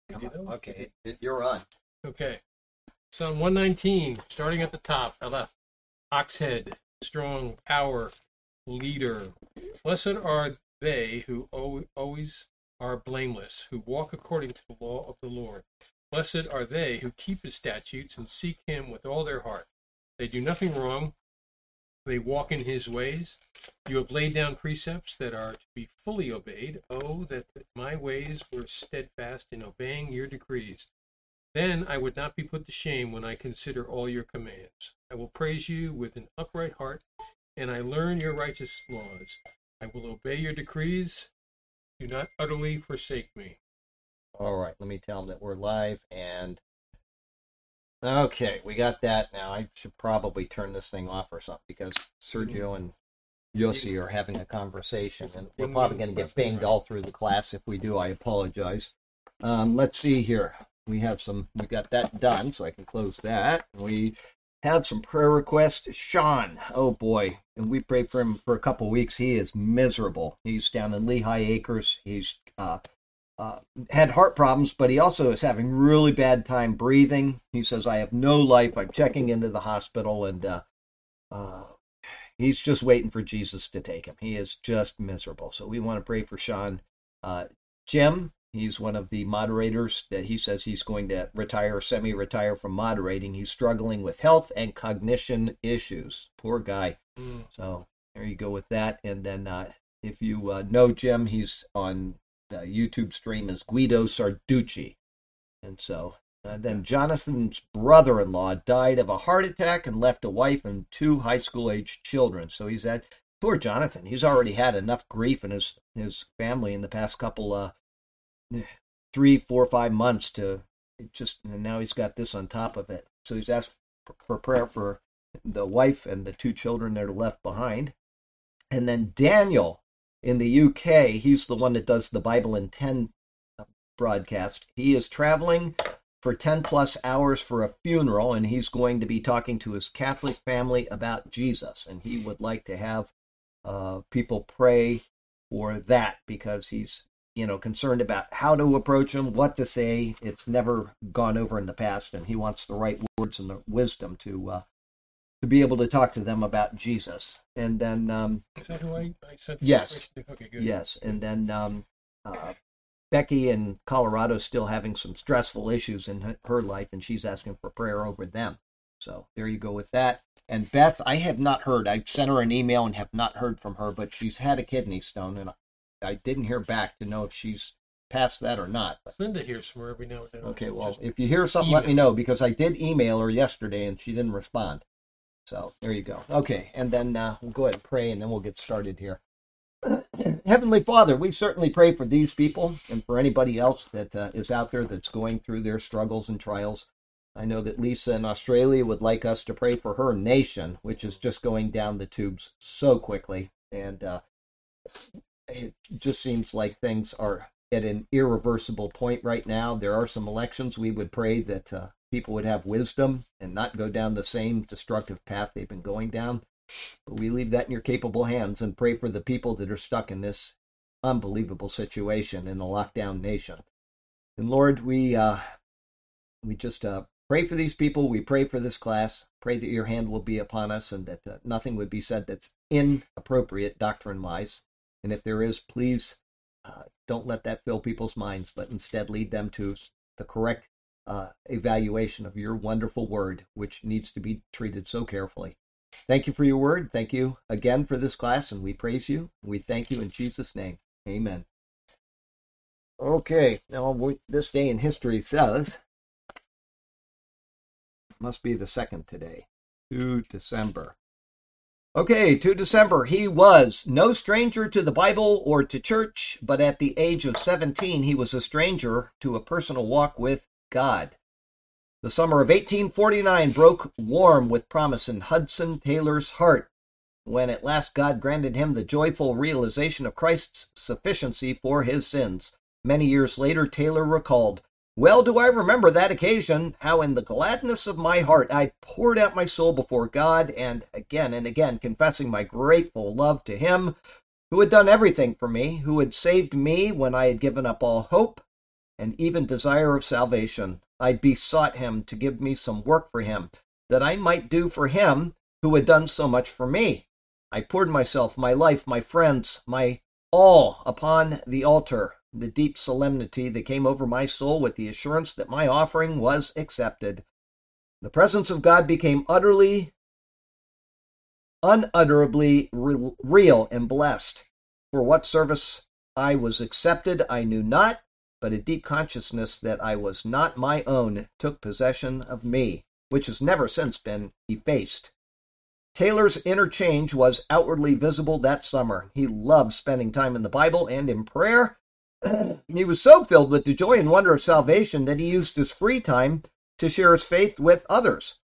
Okay, you're on. Okay. Psalm 119, starting at the top, I left. Ox head, strong, power, leader. Blessed are they who always are blameless, who walk according to the law of the Lord. Blessed are they who keep his statutes and seek him with all their heart. They do nothing wrong. They walk in his ways. You have laid down precepts that are to be fully obeyed. Oh, that my ways were steadfast in obeying your decrees. Then I would not be put to shame when I consider all your commands. I will praise you with an upright heart, and I learn your righteous laws. I will obey your decrees. Do not utterly forsake me. All right, let me tell them that we're live. And okay, we got that now. I should probably turn this thing off or something because Sergio and Yossi are having a conversation, and we're probably going to get banged all through the class. If we do, I apologize. Let's see here. We got that done, so I can close that. We had some prayer requests. Sean, oh boy, and we prayed for him for a couple weeks. He is miserable. He's down in Lehigh Acres. He's had heart problems, but he also is having really bad time breathing. He says, I have no life. I'm checking into the hospital, and he's just waiting for Jesus to take him. He is just miserable. So we want to pray for Sean. Jim, he's one of the moderators that he says he's going to retire, semi-retire from moderating. He's struggling with health and cognition issues. Poor guy. So there you go with that. And then if you know Jim, he's on the YouTube stream as Guido Sarducci. And so then Jonathan's brother-in-law died of a heart attack and left a wife and 2 high school-aged children. So he's poor Jonathan. He's already had enough grief in his family in the past couple 3, 4, 5 months and now he's got this on top of it. So he's asked for prayer for the wife and the 2 children that are left behind. And then Daniel in the UK, he's the one that does the Bible in 10 broadcast. He is traveling for 10 plus hours for a funeral, and he's going to be talking to his Catholic family about Jesus. And he would like to have people pray for that because he's concerned about how to approach him, what to say. It's never gone over in the past, and he wants the right words and the wisdom to be able to talk to them about Jesus. And then is that who I sent? Yes. Okay, good. Yes, and then Becky in Colorado is still having some stressful issues in her life, and she's asking for prayer over them. So there you go with that. And Beth, I have not heard. I sent her an email and have not heard from her, but she's had a kidney stone, and I didn't hear back to know if she's past that or not. But Linda hears from her every now and then. okay, well, if you hear something, let me know, because I did email her yesterday and she didn't respond. So there you go. Okay, and then we'll go ahead and pray, and then we'll get started here. Heavenly Father, we certainly pray for these people and for anybody else that is out there that's going through their struggles and trials. I know that Lisa in Australia would like us to pray for her nation, which is just going down the tubes so quickly. And it just seems like things are at an irreversible point right now. There are some elections. We would pray that people would have wisdom and not go down the same destructive path they've been going down. But we leave that in your capable hands and pray for the people that are stuck in this unbelievable situation in a lockdown nation. And Lord, we just pray for these people. We pray for this class. Pray that your hand will be upon us and that nothing would be said that's inappropriate doctrine-wise. And if there is, please don't let that fill people's minds, but instead lead them to the correct evaluation of your wonderful word, which needs to be treated so carefully. Thank you for your word. Thank you again for this class, and we praise you. We thank you in Jesus' name. Amen. Okay, now this day in history says, must be the 2nd today, 2 December. Okay, 2 December, he was no stranger to the Bible or to church, but at the age of 17, he was a stranger to a personal walk with God. The summer of 1849 broke warm with promise in Hudson Taylor's heart, when at last God granted him the joyful realization of Christ's sufficiency for his sins. Many years later, Taylor recalled, "Well do I remember that occasion, how in the gladness of my heart I poured out my soul before God, and again, confessing my grateful love to him who had done everything for me, who had saved me when I had given up all hope. and even desire of salvation. I besought him to give me some work for him, that I might do for him who had done so much for me. I poured myself, my life, my friends, my all upon the altar. The deep solemnity that came over my soul with the assurance that my offering was accepted. The presence of God became unutterably real and blessed. For what service I was accepted, I knew not, but a deep consciousness that I was not my own took possession of me, which has never since been effaced. Taylor's inner change was outwardly visible that summer. He loved spending time in the Bible and in prayer. He was so filled with the joy and wonder of salvation that he used his free time to share his faith with others.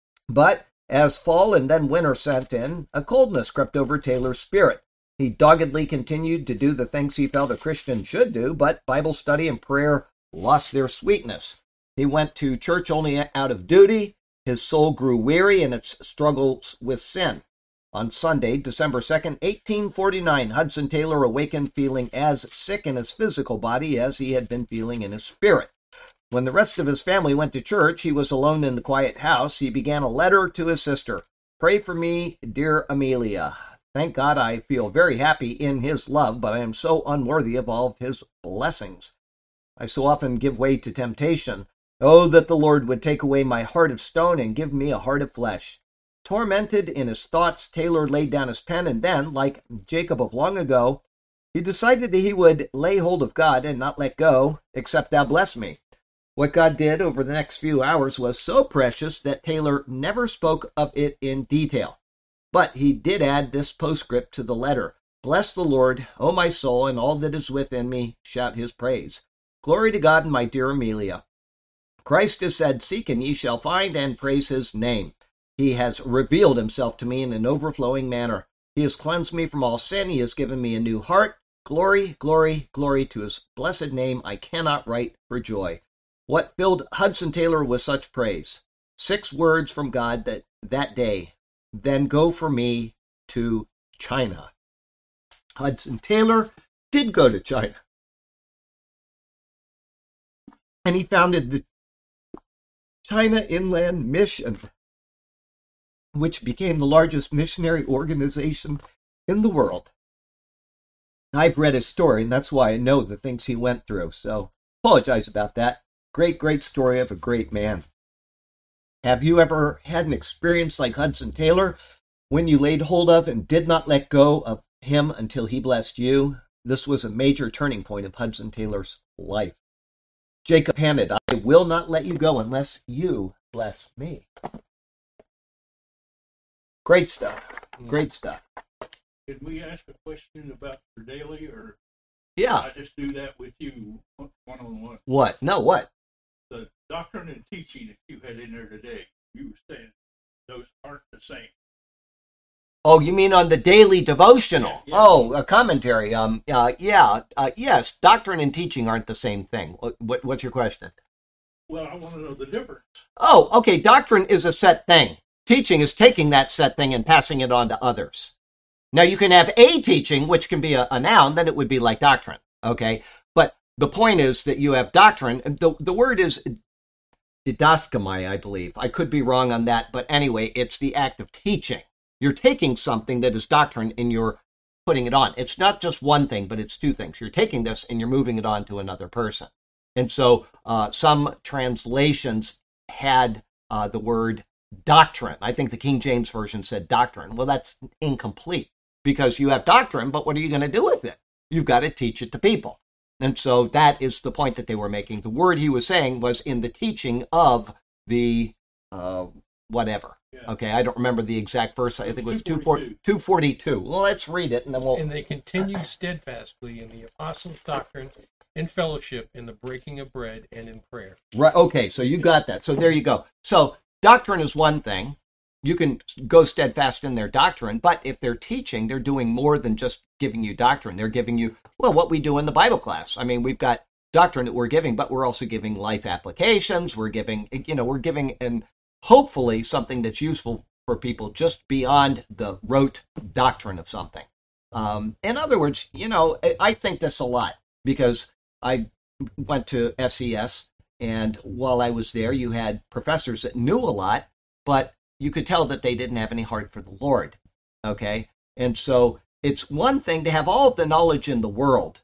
But as fall and then winter set in, a coldness crept over Taylor's spirit. He doggedly continued to do the things he felt a Christian should do, but Bible study and prayer lost their sweetness. He went to church only out of duty. His soul grew weary in its struggles with sin. On Sunday, December 2nd, 1849, Hudson Taylor awakened feeling as sick in his physical body as he had been feeling in his spirit. When the rest of his family went to church, he was alone in the quiet house. He began a letter to his sister. Pray for me, dear Amelia. Thank God I feel very happy in his love, but I am so unworthy of all of his blessings. I so often give way to temptation. Oh, that the Lord would take away my heart of stone and give me a heart of flesh. Tormented in his thoughts, Taylor laid down his pen, and then, like Jacob of long ago, he decided that he would lay hold of God and not let go, except thou bless me. What God did over the next few hours was so precious that Taylor never spoke of it in detail. But he did add this postscript to the letter. Bless the Lord, O my soul, and all that is within me, shout his praise. Glory to God and my dear Amelia. Christ has said, seek and ye shall find, and praise his name. He has revealed himself to me in an overflowing manner. He has cleansed me from all sin. He has given me a new heart. Glory, glory, glory to his blessed name. I cannot write for joy. What filled Hudson Taylor with such praise? 6 words from God that day. Then go for me to China. Hudson Taylor did go to China. And he founded the China Inland Mission, which became the largest missionary organization in the world. I've read his story, and that's why I know the things he went through, so apologize about that. Great story of a great man. Have you ever had an experience like Hudson Taylor, when you laid hold of and did not let go of him until he blessed you? This was a major turning point of Hudson Taylor's life. Jacob panted, I will not let you go unless you bless me. Great stuff. Great stuff. Did we ask a question about your daily, or yeah, I just do that with you one-on-one? What? No, what? The doctrine and teaching that you had in there today, you were saying those aren't the same. Oh, you mean on the daily devotional? Yeah. Oh, a commentary. Yes, doctrine and teaching aren't the same thing. What's your question? Well, I want to know the difference. Oh, okay, doctrine is a set thing. Teaching is taking that set thing and passing it on to others. Now, you can have a teaching, which can be a noun, then it would be like doctrine, okay? But the point is that you have doctrine. The word is didaskamai, I believe. I could be wrong on that, but anyway, it's the act of teaching. You're taking something that is doctrine and you're putting it on. It's not just one thing, but it's 2 things. You're taking this and you're moving it on to another person. And so some translations had the word doctrine. I think the King James Version said doctrine. Well, that's incomplete because you have doctrine, but what are you going to do with it? You've got to teach it to people. And so that is the point that they were making. The word he was saying was in the teaching of the whatever. Yeah. Okay, I don't remember the exact verse. I think it was 242. Well, let's read it, and then we'll... And they continued steadfastly in the apostles' doctrine, in fellowship, in the breaking of bread, and in prayer. Right. Okay, so you got that. So there you go. So doctrine is one thing. You can go steadfast in their doctrine, but if they're teaching, they're doing more than just giving you doctrine. They're giving you, well, what we do in the Bible class. I mean, we've got doctrine that we're giving, but we're also giving life applications. We're giving, and hopefully something that's useful for people just beyond the rote doctrine of something. In other words, I think this a lot because I went to SES, and while I was there, you had professors that knew a lot, but you could tell that they didn't have any heart for the Lord. Okay? And so it's one thing to have all of the knowledge in the world,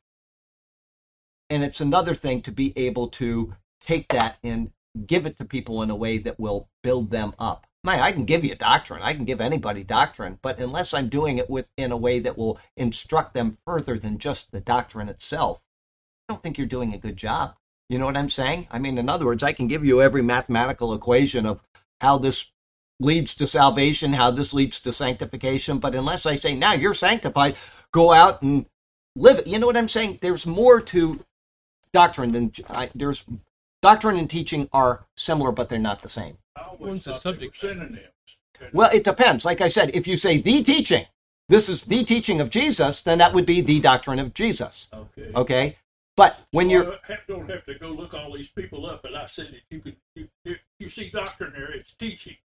and it's another thing to be able to take that and give it to people in a way that will build them up. I can give you doctrine. I can give anybody doctrine, but unless I'm doing it in a way that will instruct them further than just the doctrine itself, I don't think you're doing a good job. You know what I'm saying? I mean, in other words, I can give you every mathematical equation of how this leads to salvation, how this leads to sanctification, but unless I say, now you're sanctified, go out and live it. You know what I'm saying? There's more to doctrine than there's doctrine and teaching are similar, but they're not the same. I always When's the thought they were subject? synonyms. Well, it depends. Like I said, if you say the teaching, this is the teaching of Jesus, then that would be the doctrine of Jesus. Okay. Okay? But when you're... I don't have to go look all these people up, and I said that if you see doctrine there, it's teaching.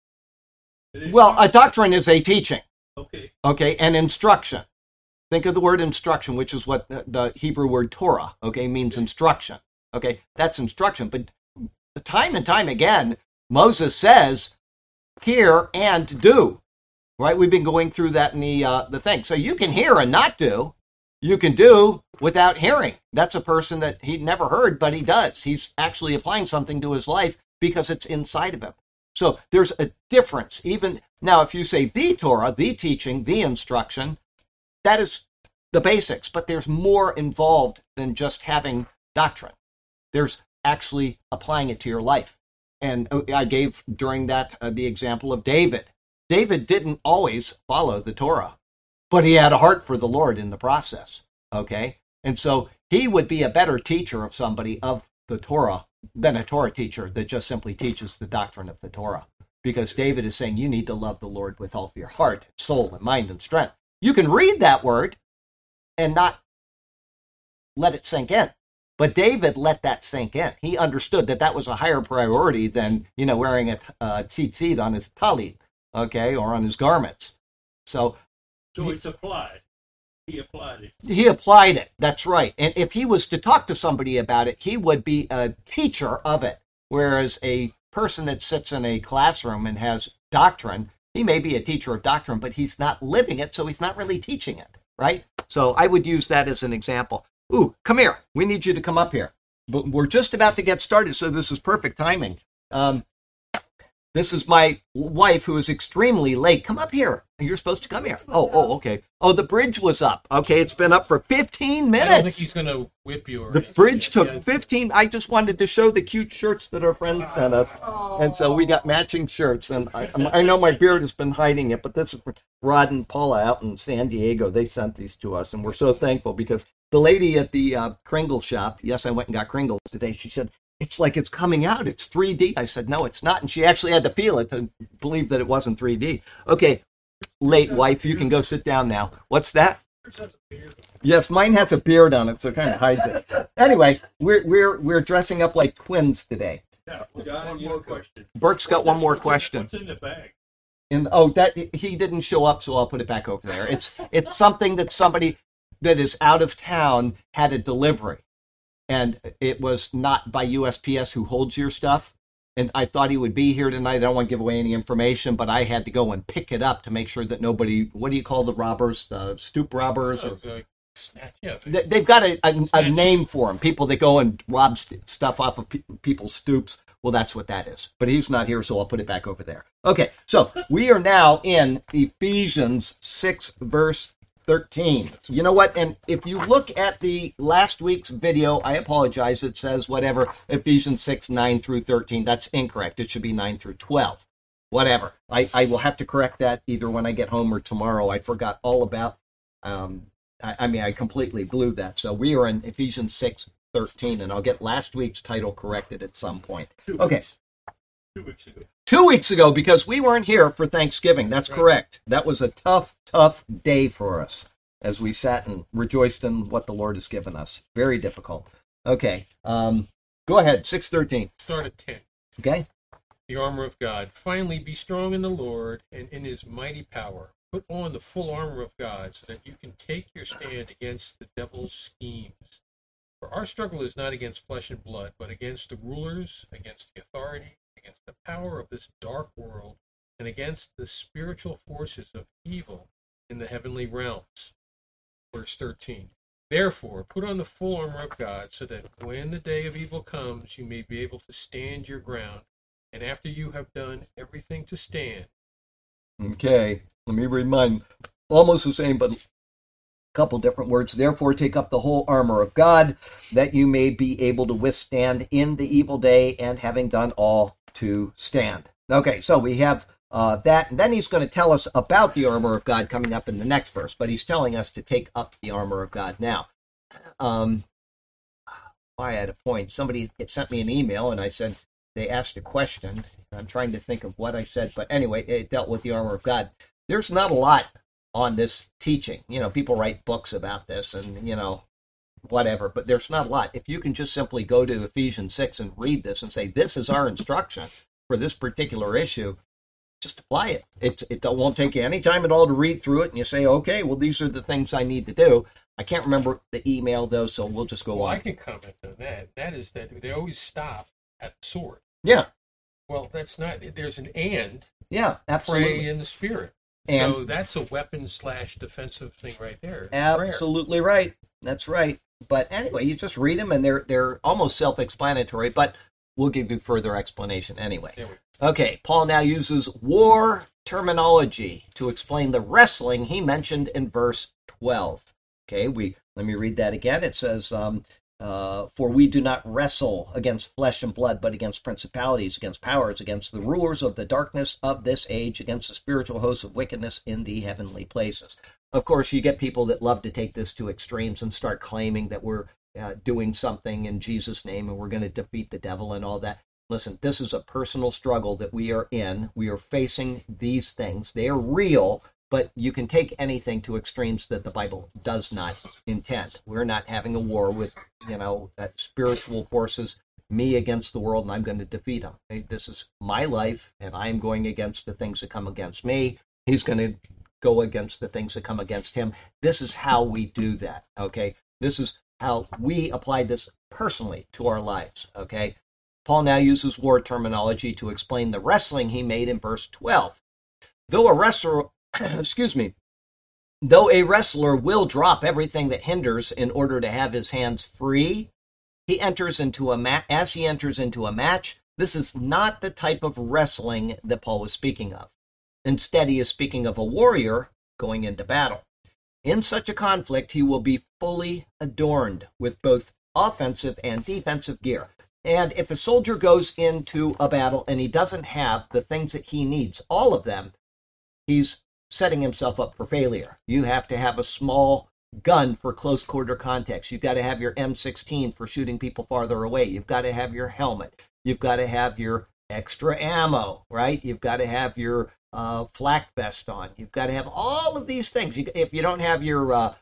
It is Well, a not- doctrine is a teaching, Okay. okay, and instruction. Think of the word instruction, which is what the Hebrew word Torah, okay, means instruction. Okay, that's instruction. But time and time again, Moses says, hear and do. Right? We've been going through that in the thing. So you can hear and not do. You can do without hearing. That's a person that he never heard, but he does. He's actually applying something to his life because it's inside of him. So there's a difference. Even now, if you say the Torah, the teaching, the instruction, that is the basics, but there's more involved than just having doctrine. There's actually applying it to your life. And I gave during that the example of David. David didn't always follow the Torah, but he had a heart for the Lord in the process. Okay? And so he would be a better teacher of somebody of the Torah than a Torah teacher that just simply teaches the doctrine of the Torah. Because David is saying you need to love the Lord with all of your heart, soul, and mind and strength. You can read that word and not let it sink in. But David let that sink in. He understood that that was a higher priority than, wearing a tzitzit on his talit, okay, or on his garments. So it's applied. He applied it. he applied it. That's right. And if he was to talk to somebody about it, he would be a teacher of it. Whereas a person that sits in a classroom and has doctrine, he may be a teacher of doctrine, but he's not living it, so he's not really teaching it, right? So I would use that as an example. Ooh, come here. We need you to come up here. But we're just about to get started, so this is perfect timing. This is my wife, who is extremely late. Come up here. You're supposed to come here. Oh, okay. Oh, the bridge was up. Okay, it's been up for 15 minutes. I don't think he's going to whip you or The anything. bridge took Yeah. 15. I just wanted to show the cute shirts that our friends sent us. And so we got matching shirts. And I know my beard has been hiding it, but this is for Rod and Paula out in San Diego. They sent these to us, and we're so thankful because the lady at the Kringle shop, yes, I went and got Kringles today. She said, it's like it's coming out. It's 3D. I said, no, it's not. And she actually had to feel it to believe that it wasn't 3D. Okay, late wife, you can go sit down now. What's that? Yes, mine has a beard on it, so it kind of hides it. Anyway, we're dressing up like twins today. Now, one more question. Burke's got one more question. What's in the bag? And that he didn't show up, so I'll put it back over there. It's something that somebody that is out of town had a delivery, and it was not by USPS, who holds your stuff. And I thought he would be here tonight. I don't want to give away any information, but I had to go and pick it up to make sure that nobody, what do you call the robbers? The stoop robbers? Oh, like snatch, yeah. They've got a name for them. People that go and rob stuff off of people's stoops. Well, that's what that is. But he's not here, so I'll put it back over there. Okay, so we are now in Ephesians 6, verse 13. You know what? And if you look at the last week's video, I apologize. It says whatever, Ephesians 6, 9 through 13. That's incorrect. It should be 9 through 12. Whatever. I will have to correct that either when I get home or tomorrow. I forgot all about, I completely blew that. So we are in Ephesians 6, 13, and I'll get last week's title corrected at some point. 2 Okay. weeks. 2 weeks ago. 2 weeks ago, because we weren't here for Thanksgiving. That's correct. That was a tough day for us as we sat and rejoiced in what the Lord has given us. Very difficult. Okay. Go ahead. 6:13. Start at 10. Okay. The armor of God. Finally, be strong in the Lord and in his mighty power. Put on the full armor of God so that you can take your stand against the devil's schemes. For our struggle is not against flesh and blood, but against the rulers, against the authority, against the power of this dark world, and against the spiritual forces of evil in the heavenly realms. Verse 13. Therefore, put on the full armor of God, so that when the day of evil comes, you may be able to stand your ground. And after you have done everything to stand. Okay, let me read mine. Almost the same, but a couple different words. Therefore, take up the whole armor of God, that you may be able to withstand in the evil day, and having done all, to stand. Okay, so we have that, and then he's going to tell us about the armor of God coming up in the next verse, but he's telling us to take up the armor of God now. I had a point. Somebody had sent me an email, and I said, they asked a question. I'm trying to think of what I said, but anyway, it dealt with the armor of God. There's not a lot on this teaching. You know, people write books about this and, you know, whatever, but there's not a lot. If you can just simply go to Ephesians 6 and read this and say, this is our instruction for this particular issue, just apply it. It won't take you any time at all to read through it, and you say, okay, well, these are the things I need to do. I can't remember the email, though, so we'll just go on. I can comment on that. That is that they always stop at the sword. Yeah. Well, that's not, there's an and. Yeah, absolutely. Pray in the Spirit. And so that's a weapon/defensive thing right there. Absolutely right. That's right. But anyway, you just read them, and they're almost self-explanatory, but we'll give you further explanation anyway. Okay, Paul now uses war terminology to explain the wrestling he mentioned in verse 12. Okay, let me read that again. It says, for we do not wrestle against flesh and blood, but against principalities, against powers, against the rulers of the darkness of this age, against the spiritual hosts of wickedness in the heavenly places. Of course, you get people that love to take this to extremes and start claiming that we're doing something in Jesus' name and we're going to defeat the devil and all that. Listen, this is a personal struggle that we are in. We are facing these things. They are real, but you can take anything to extremes that the Bible does not intend. We're not having a war with, spiritual forces, me against the world, and I'm going to defeat them. This is my life, and I'm going against the things that come against me. He's going to go against the things that come against him. This is how we do that, okay? This is how we apply this personally to our lives, okay? Paul now uses war terminology to explain the wrestling he made in verse 12. Though a wrestler will drop everything that hinders in order to have his hands free, as he enters into a match, this is not the type of wrestling that Paul was speaking of. Instead, he is speaking of a warrior going into battle. In such a conflict, he will be fully adorned with both offensive and defensive gear. And if a soldier goes into a battle and he doesn't have the things that he needs, all of them, he's setting himself up for failure. You have to have a small gun for close quarter contacts. You've got to have your M16 for shooting people farther away. You've got to have your helmet. You've got to have your extra ammo, right? You've got to have your flak vest on. You've got to have all of these things. If you don't have your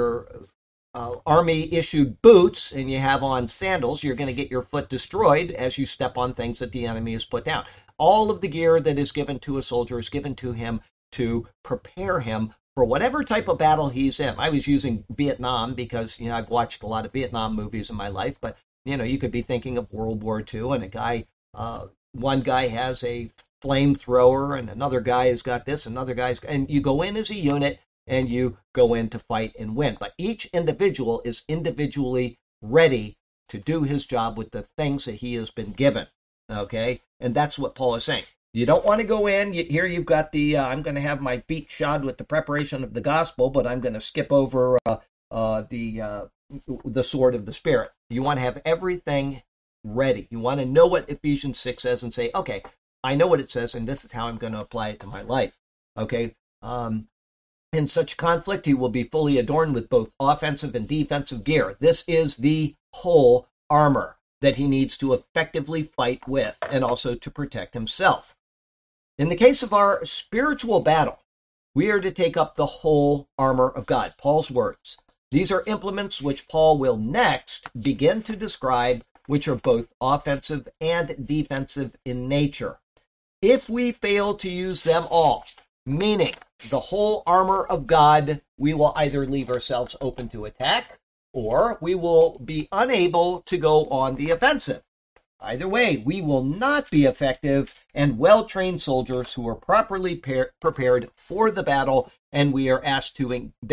Army-issued boots and you have on sandals, you're going to get your foot destroyed as you step on things that the enemy has put down. All of the gear that is given to a soldier is given to him to prepare him for whatever type of battle he's in. I was using Vietnam because, I've watched a lot of Vietnam movies in my life, but, you could be thinking of World War II, and one guy has a flamethrower and another guy has got this, and you go in as a unit and you go in to fight and win. But each individual is individually ready to do his job with the things that he has been given, okay? And that's what Paul is saying. You don't want to go in. Here you've got I'm going to have my feet shod with the preparation of the gospel, but I'm going to skip over the sword of the Spirit. You want to have everything ready. You want to know what Ephesians 6 says and say, okay, I know what it says, and this is how I'm going to apply it to my life, okay? In such conflict, he will be fully adorned with both offensive and defensive gear. This is the whole armor that he needs to effectively fight with and also to protect himself. In the case of our spiritual battle, we are to take up the whole armor of God, Paul's words. These are implements which Paul will next begin to describe, which are both offensive and defensive in nature. If we fail to use them all, meaning the whole armor of God, we will either leave ourselves open to attack or we will be unable to go on the offensive. Either way, we will not be effective and well-trained soldiers who are properly prepared for the battle and we are asked to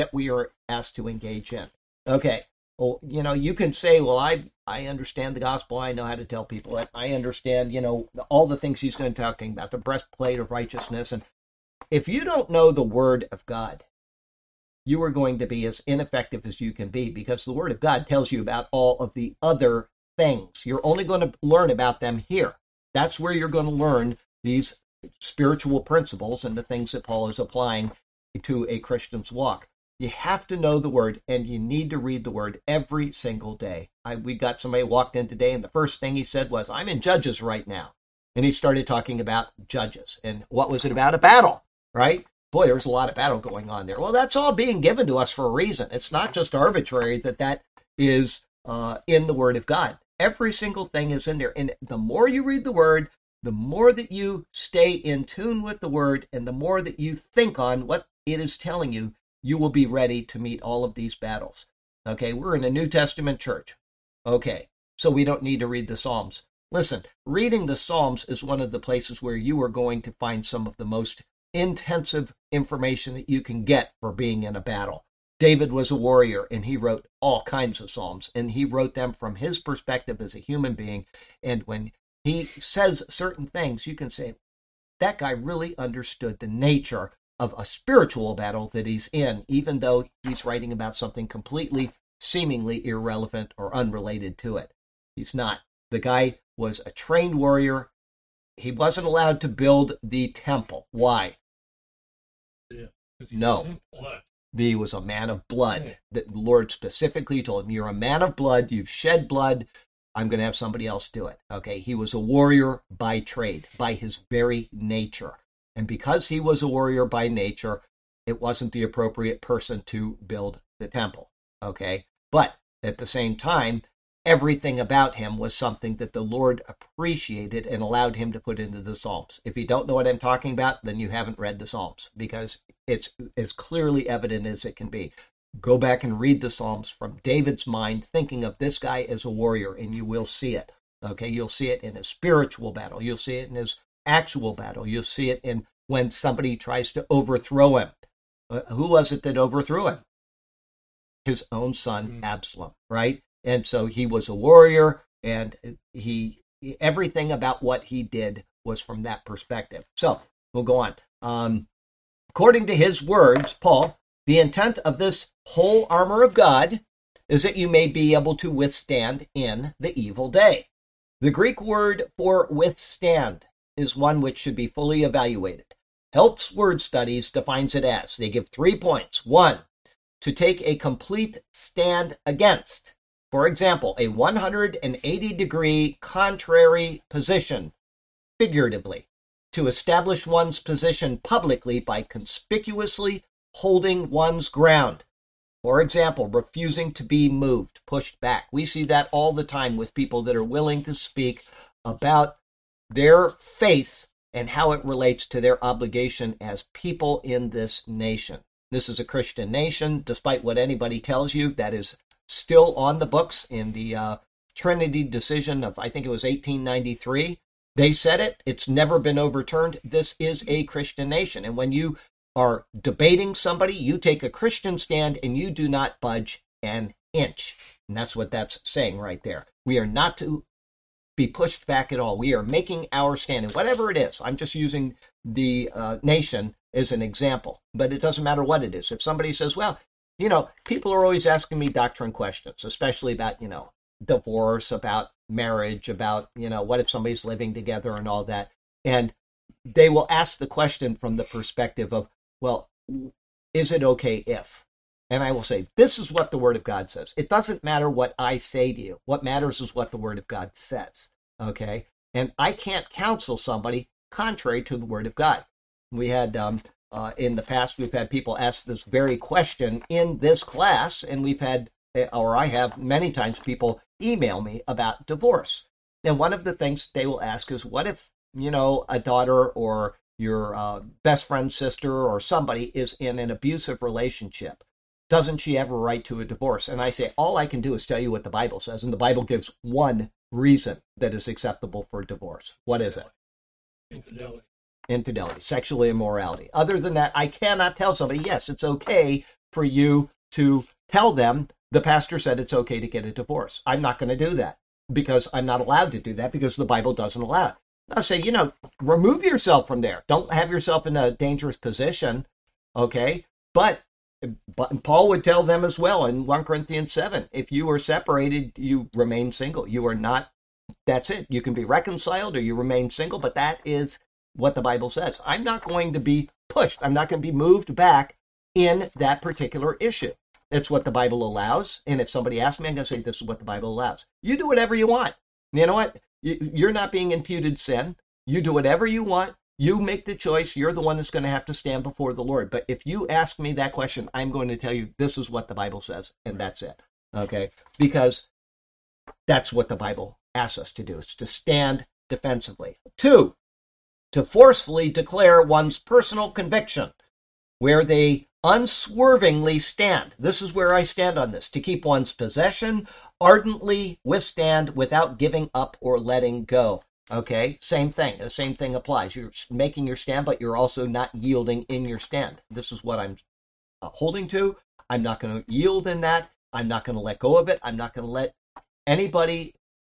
engage in. Okay. Well, you can say, well, I understand the gospel. I know how to tell people it. I understand, all the things he's going to be talking about, the breastplate of righteousness. And if you don't know the word of God, you are going to be as ineffective as you can be, because the word of God tells you about all of the other things. You're only going to learn about them here. That's where you're going to learn these spiritual principles and the things that Paul is applying to a Christian's walk. You have to know the word, and you need to read the word every single day. We got somebody walked in today, and the first thing he said was, I'm in Judges right now. And he started talking about Judges. And what was it about? A battle, right? Boy, there's a lot of battle going on there. Well, that's all being given to us for a reason. It's not just arbitrary that is in the word of God. Every single thing is in there. And the more you read the word, the more that you stay in tune with the word, and the more that you think on what it is telling you, you will be ready to meet all of these battles. Okay, we're in a New Testament church. Okay, so we don't need to read the Psalms. Listen, reading the Psalms is one of the places where you are going to find some of the most intensive information that you can get for being in a battle. David was a warrior, and he wrote all kinds of Psalms, and he wrote them from his perspective as a human being. And when he says certain things, you can say, that guy really understood the nature of a spiritual battle that he's in, even though he's writing about something completely, seemingly irrelevant or unrelated to it. He's not. The guy was a trained warrior. He wasn't allowed to build the temple. Why? Yeah. No. Blood. He was a man of blood. The Lord specifically told him, you're a man of blood. You've shed blood. I'm going to have somebody else do it. Okay. He was a warrior by trade, by his very nature. And because he was a warrior by nature, it wasn't the appropriate person to build the temple. Okay. But at the same time, everything about him was something that the Lord appreciated and allowed him to put into the Psalms. If you don't know what I'm talking about, then you haven't read the Psalms, because it's as clearly evident as it can be. Go back and read the Psalms from David's mind, thinking of this guy as a warrior, and you will see it. Okay, you'll see it in his spiritual battle. You'll see it in his actual battle. You'll see it in when somebody tries to overthrow him. Who was it that overthrew him? His own son, Absalom, right? And so he was a warrior, and everything about what he did was from that perspective. So we'll go on. According to his words, Paul, the intent of this whole armor of God is that you may be able to withstand in the evil day. The Greek word for withstand is one which should be fully evaluated. Helps Word Studies defines it as, they give 3 points. 1, to take a complete stand against. For example, a 180-degree contrary position, figuratively, to establish one's position publicly by conspicuously holding one's ground. For example, refusing to be moved, pushed back. We see that all the time with people that are willing to speak about their faith and how it relates to their obligation as people in this nation. This is a Christian nation, despite what anybody tells you. That is still on the books in the Trinity decision of, I think it was 1893. They said it. It's never been overturned. This is a Christian nation. And when you are debating somebody, you take a Christian stand and you do not budge an inch. And that's what that's saying right there. We are not to be pushed back at all. We are making our stand, and whatever it is. I'm just using the nation as an example, but it doesn't matter what it is. If somebody says, well, people are always asking me doctrine questions, especially about, divorce, about marriage, about, what if somebody's living together and all that. And they will ask the question from the perspective of, well, is it okay if? And I will say, this is what the Word of God says. It doesn't matter what I say to you. What matters is what the Word of God says. Okay? And I can't counsel somebody contrary to the Word of God. We had, in the past, we've had people ask this very question in this class, and I have many times people email me about divorce. And one of the things they will ask is, what if, a daughter or your best friend's sister or somebody is in an abusive relationship? doesn't she have a right to a divorce? And I say, all I can do is tell you what the Bible says. And the Bible gives one reason that is acceptable for divorce. What is it? Infidelity. Infidelity, sexual immorality. Other than that, I cannot tell somebody, yes, it's okay for you to tell them the pastor said it's okay to get a divorce. I'm not going to do that because I'm not allowed to do that because the Bible doesn't allow it. I'll say, remove yourself from there. Don't have yourself in a dangerous position, okay? But Paul would tell them as well in 1 Corinthians 7, if you are separated, you remain single. You are not, that's it. You can be reconciled or you remain single, but that is what the Bible says. I'm not going to be pushed. I'm not going to be moved back in that particular issue. It's what the Bible allows. And if somebody asks me, I'm going to say, this is what the Bible allows. You do whatever you want. You know what? You're not being imputed sin. You do whatever you want. You make the choice. You're the one that's going to have to stand before the Lord. But if you ask me that question, I'm going to tell you this is what the Bible says, and that's it. Okay? Because that's what the Bible asks us to do, is to stand defensively. 2, to forcefully declare one's personal conviction, where they unswervingly stand. This is where I stand on this. To keep one's possession, ardently withstand without giving up or letting go. Okay, same thing. The same thing applies. You're making your stand, but you're also not yielding in your stand. This is what I'm holding to. I'm not going to yield in that. I'm not going to let go of it. I'm not going to let anybody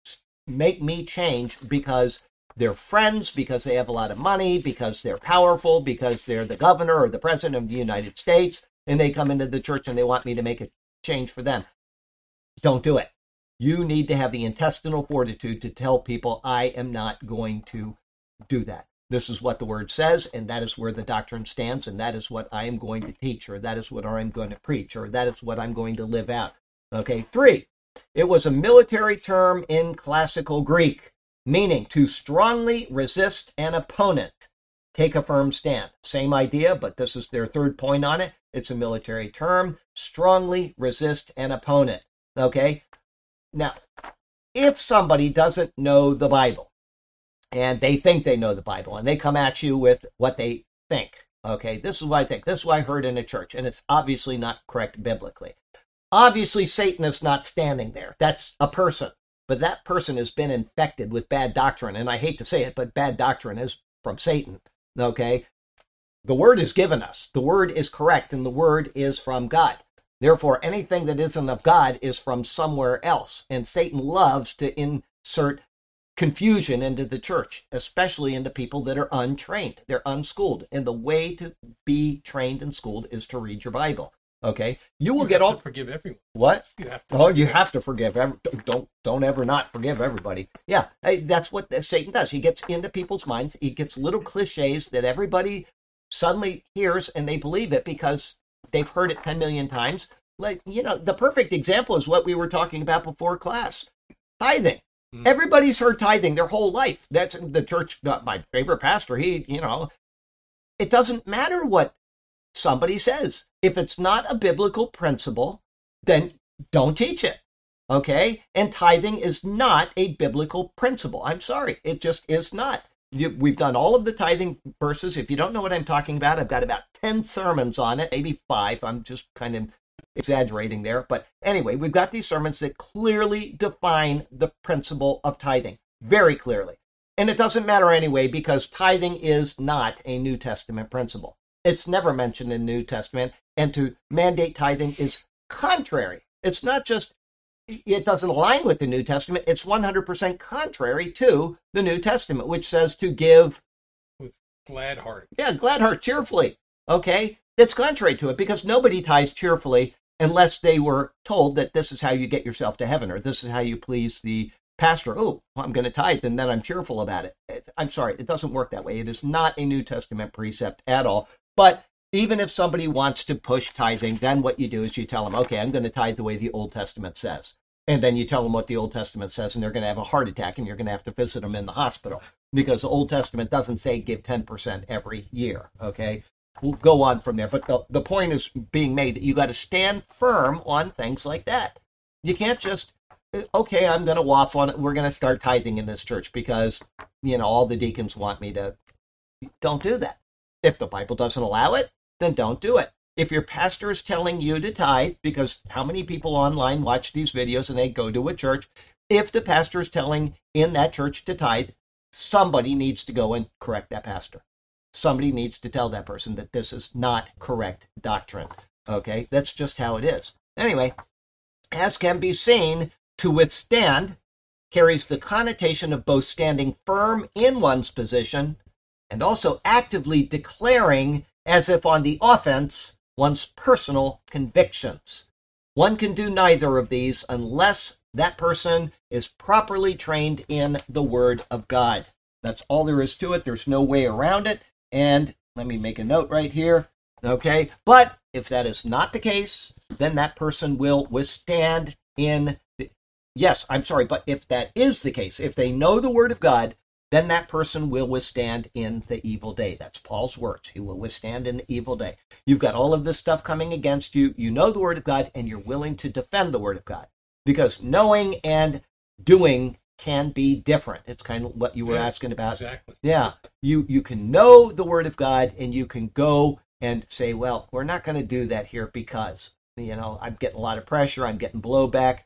make me change because they're friends, because they have a lot of money, because they're powerful, because they're the governor or the president of the United States, and they come into the church and they want me to make a change for them. Don't do it. You need to have the intestinal fortitude to tell people, I am not going to do that. This is what the word says, and that is where the doctrine stands, and that is what I am going to teach, or that is what I'm going to preach, or that is what I'm going to live out. Okay, 3, it was a military term in classical Greek, meaning to strongly resist an opponent. Take a firm stand. Same idea, but this is their third point on it. It's a military term. Strongly resist an opponent. Okay? Now, if somebody doesn't know the Bible, and they think they know the Bible, and they come at you with what they think, okay, this is what I think. This is what I heard in a church, and it's obviously not correct biblically. Obviously, Satan is not standing there. That's a person. But that person has been infected with bad doctrine. And I hate to say it, but bad doctrine is from Satan. Okay? The word is given us. The word is correct, and the word is from God. Therefore, anything that isn't of God is from somewhere else. And Satan loves to insert confusion into the church, especially into people that are untrained. They're unschooled. And the way to be trained and schooled is to read your Bible. Okay, you will get all. Forgive everyone. What? You have to. Oh, you have to forgive. Don't ever not forgive everybody. Yeah, that's what Satan does. He gets into people's minds. He gets little cliches that everybody suddenly hears and they believe it because they've heard it 10 million times. Like, the perfect example is what we were talking about before class: tithing. Everybody's heard tithing their whole life. That's the church. My favorite pastor. It doesn't matter what somebody says. If it's not a biblical principle, then don't teach it. Okay? And tithing is not a biblical principle. I'm sorry. It just is not. We've done all of the tithing verses. If you don't know what I'm talking about, I've got about 10 sermons on it, maybe 5. I'm just kind of exaggerating there. But anyway, we've got these sermons that clearly define the principle of tithing. Very clearly. And it doesn't matter anyway because tithing is not a New Testament principle. It's never mentioned in the New Testament, and to mandate tithing is contrary. It's not just, it doesn't align with the New Testament, it's 100% contrary to the New Testament, which says to give with glad heart. Yeah, glad heart, cheerfully. Okay? It's contrary to it because nobody tithes cheerfully unless they were told that this is how you get yourself to heaven, or this is how you please the pastor. Oh, well, I'm going to tithe, and then I'm cheerful about it. I'm sorry, it doesn't work that way. It is not a New Testament precept at all. But even if somebody wants to push tithing, then what you do is you tell them, okay, I'm going to tithe the way the Old Testament says. And then you tell them what the Old Testament says, and they're going to have a heart attack, and you're going to have to visit them in the hospital because the Old Testament doesn't say give 10% every year, okay? We'll go on from there. But the point is being made that you got to stand firm on things like that. You can't just, okay, I'm going to waffle on it. We're going to start tithing in this church because, all the deacons want me to. Don't do that. If the Bible doesn't allow it, then don't do it. if your pastor is telling you to tithe, because how many people online watch these videos and they go to a church? If the pastor is telling in that church to tithe, somebody needs to go and correct that pastor. Somebody needs to tell that person that this is not correct doctrine. Okay, that's just how it is. Anyway, as can be seen, to withstand carries the connotation of both standing firm in one's position and also actively declaring, as if on the offense, one's personal convictions. One can do neither of these unless that person is properly trained in the Word of God. That's all there is to it. There's no way around it. And let me make a note right here. Okay, but if that is not the case, then that person will withstand in the... Yes, I'm sorry, but if that is the case, if they know the Word of God, then that person will withstand in the evil day. That's Paul's words. He will withstand in the evil day. You've got all of this stuff coming against you. You know the Word of God, and you're willing to defend the Word of God. Because knowing and doing can be different. It's kind of what you were asking about. Exactly. Yeah. You can know the Word of God, and you can go and say, well, we're not going to do that here because, I'm getting a lot of pressure. I'm getting blowback.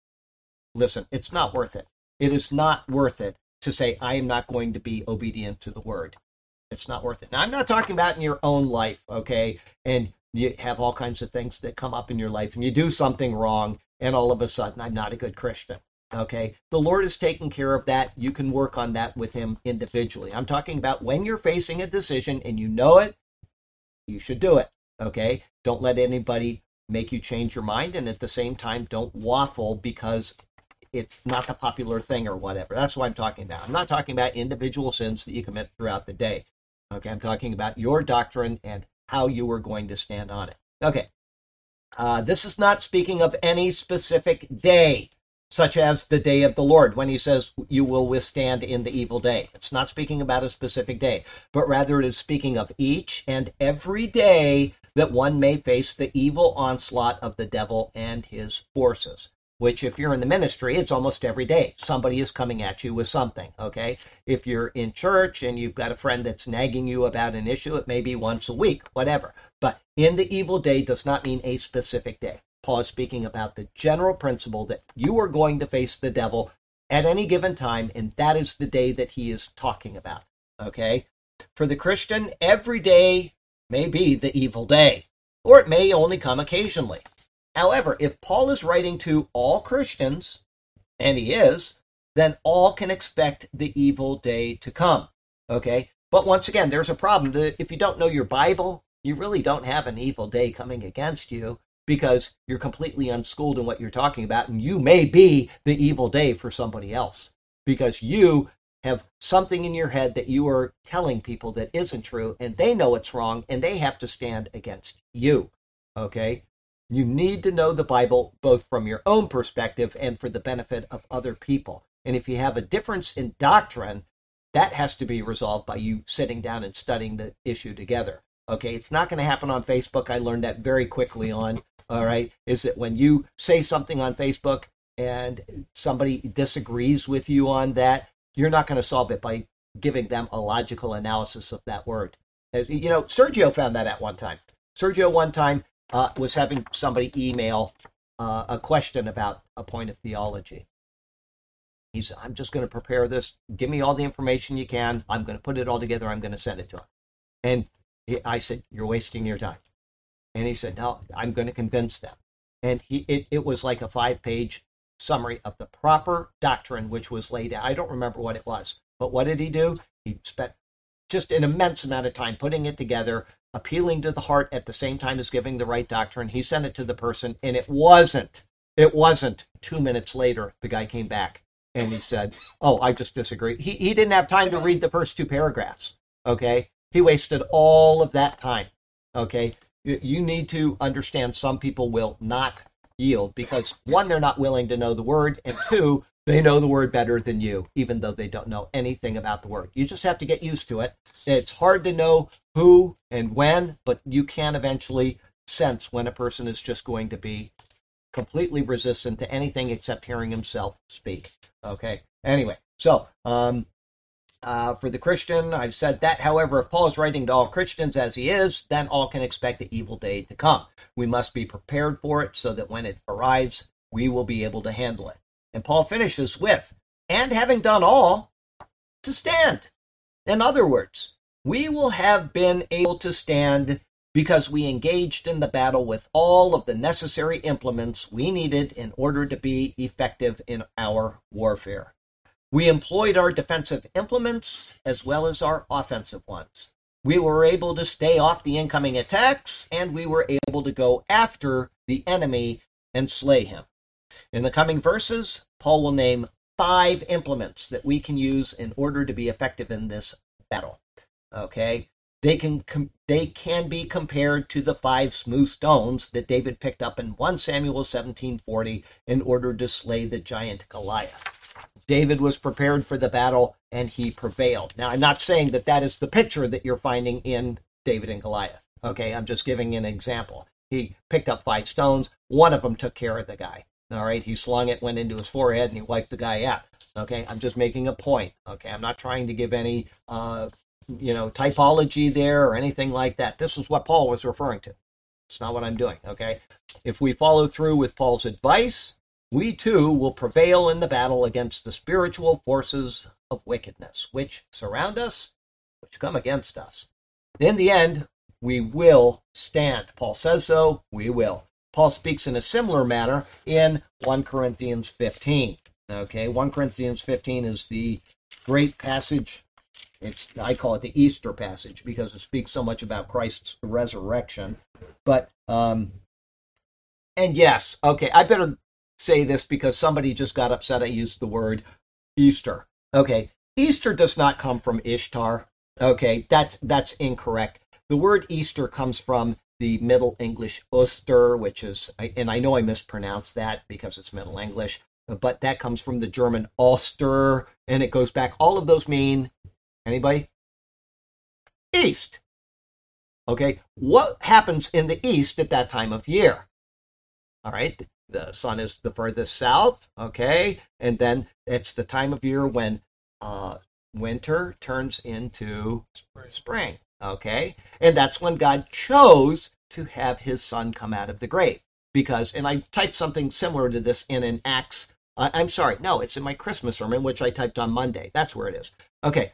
Listen, it's not worth it. It is not worth it to say, I am not going to be obedient to the Word. It's not worth it. Now, I'm not talking about in your own life, okay? And you have all kinds of things that come up in your life, and you do something wrong, and all of a sudden, I'm not a good Christian, okay? The Lord is taking care of that. You can work on that with Him individually. I'm talking about when you're facing a decision and you know it, you should do it, okay? Don't let anybody make you change your mind, and at the same time, don't waffle because it's not the popular thing or whatever. That's what I'm talking about. I'm not talking about individual sins that you commit throughout the day. Okay, I'm talking about your doctrine and how you are going to stand on it. Okay, this is not speaking of any specific day, such as the day of the Lord, when he says you will withstand in the evil day. It's not speaking about a specific day, but rather it is speaking of each and every day that one may face the evil onslaught of the devil and his forces. Which, if you're in the ministry, it's almost every day. Somebody is coming at you with something, okay? If you're in church and you've got a friend that's nagging you about an issue, it may be once a week, whatever. But in the evil day does not mean a specific day. Paul is speaking about the general principle that you are going to face the devil at any given time, and that is the day that he is talking about, okay? For the Christian, every day may be the evil day, or it may only come occasionally. However, if Paul is writing to all Christians, and he is, then all can expect the evil day to come, okay? But once again, there's a problem. If you don't know your Bible, you really don't have an evil day coming against you because you're completely unschooled in what you're talking about, and you may be the evil day for somebody else because you have something in your head that you are telling people that isn't true, and they know it's wrong, and they have to stand against you, okay? You need to know the Bible both from your own perspective and for the benefit of other people. And if you have a difference in doctrine, that has to be resolved by you sitting down and studying the issue together. Okay, it's not going to happen on Facebook. I learned that very quickly on, all right, is that when you say something on Facebook and somebody disagrees with you on that, you're not going to solve it by giving them a logical analysis of that word. Sergio found that at one time. Sergio one time was having somebody email a question about a point of theology. He said, I'm just going to prepare this. Give me all the information you can. I'm going to put it all together. I'm going to send it to him. And I said, you're wasting your time. And he said, no, I'm going to convince them. And it was like a 5-page summary of the proper doctrine, which was laid out. I don't remember what it was. But what did he do? He spent just an immense amount of time putting it together, appealing to the heart at the same time as giving the right doctrine. He sent it to the person, and it wasn't 2 minutes later, the guy came back and he said, oh, I just disagree. He didn't have time to read the first 2 paragraphs, okay? He wasted all of that time, okay? You need to understand some people will not yield because, 1, they're not willing to know the word, and 2, they know the word better than you, even though they don't know anything about the word. You just have to get used to it. It's hard to know who and when, but you can eventually sense when a person is just going to be completely resistant to anything except hearing himself speak. Okay. Anyway, so For the Christian, I've said that. However, if Paul is writing to all Christians as he is, then all can expect the evil day to come. We must be prepared for it so that when it arrives, we will be able to handle it. And Paul finishes with, and having done all, to stand. In other words, we will have been able to stand because we engaged in the battle with all of the necessary implements we needed in order to be effective in our warfare. We employed our defensive implements as well as our offensive ones. We were able to stay off the incoming attacks, and we were able to go after the enemy and slay him. In the coming verses, Paul will name 5 implements that we can use in order to be effective in this battle. Okay? They can be compared to the 5 smooth stones that David picked up in 1 Samuel 17:40 in order to slay the giant Goliath. David was prepared for the battle, and he prevailed. Now, I'm not saying that that is the picture that you're finding in David and Goliath. Okay, I'm just giving an example. He picked up 5 stones. One of them took care of the guy. All right, he slung it, went into his forehead, and he wiped the guy out. Okay, I'm just making a point. Okay, I'm not trying to give any typology there or anything like that. This is what Paul was referring to. It's not what I'm doing, okay? If we follow through with Paul's advice, we too will prevail in the battle against the spiritual forces of wickedness, which surround us, which come against us. In the end, we will stand. Paul says so, we will. Paul speaks in a similar manner in 1 Corinthians 15. Okay, 1 Corinthians 15 is the great passage. I call it the Easter passage because it speaks so much about Christ's resurrection. But, and yes, okay, I better say this because somebody just got upset I used the word Easter. Okay, Easter does not come from Ishtar. Okay, that's incorrect. The word Easter comes from the Middle English Oster, which is, and I know I mispronounced that because it's Middle English, but that comes from the German Oster, and it goes back. All of those mean, anybody? East. Okay, what happens in the east at that time of year? All right, the sun is the furthest south, okay, and then it's the time of year when winter turns into spring, okay, and that's when God chose to have his son come out of the grave. Because, and I typed something similar to this in an Acts, it's in my Christmas sermon, which I typed on Monday. That's where it is. Okay,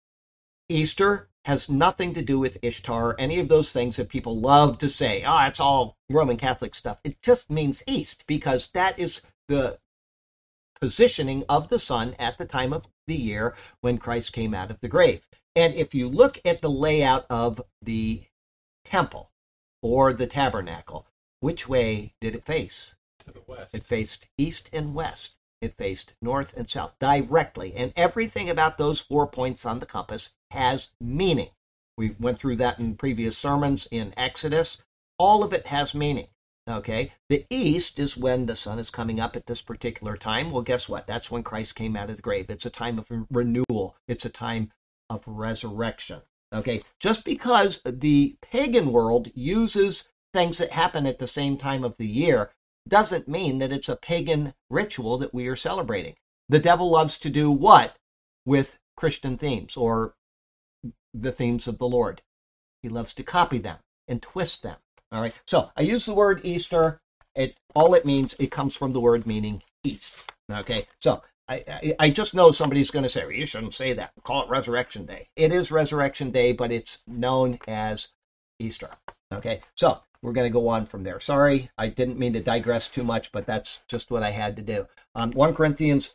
Easter has nothing to do with Ishtar, any of those things that people love to say, it's all Roman Catholic stuff. It just means east, because that is the positioning of the sun at the time of the year when Christ came out of the grave. And if you look at the layout of the temple or the tabernacle, which way did it face? To the west. It faced east and west. It faced north and south directly. And everything about those 4 points on the compass has meaning. We went through that in previous sermons in Exodus. All of it has meaning. Okay? The east is when the sun is coming up at this particular time. Well, guess what? That's when Christ came out of the grave. It's a time of renewal. It's a time of resurrection. Okay? Just because the pagan world uses things that happen at the same time of the year doesn't mean that it's a pagan ritual that we are celebrating. The devil loves to do what with Christian themes or the themes of the Lord? He loves to copy them and twist them. All right. So I use the word Easter. All it means, it comes from the word meaning east. Okay. So I just know somebody's going to say, well, you shouldn't say that. Call it Resurrection Day. It is Resurrection Day, but it's known as Easter. Okay. So we're going to go on from there. Sorry, I didn't mean to digress too much, but that's just what I had to do. 1 Corinthians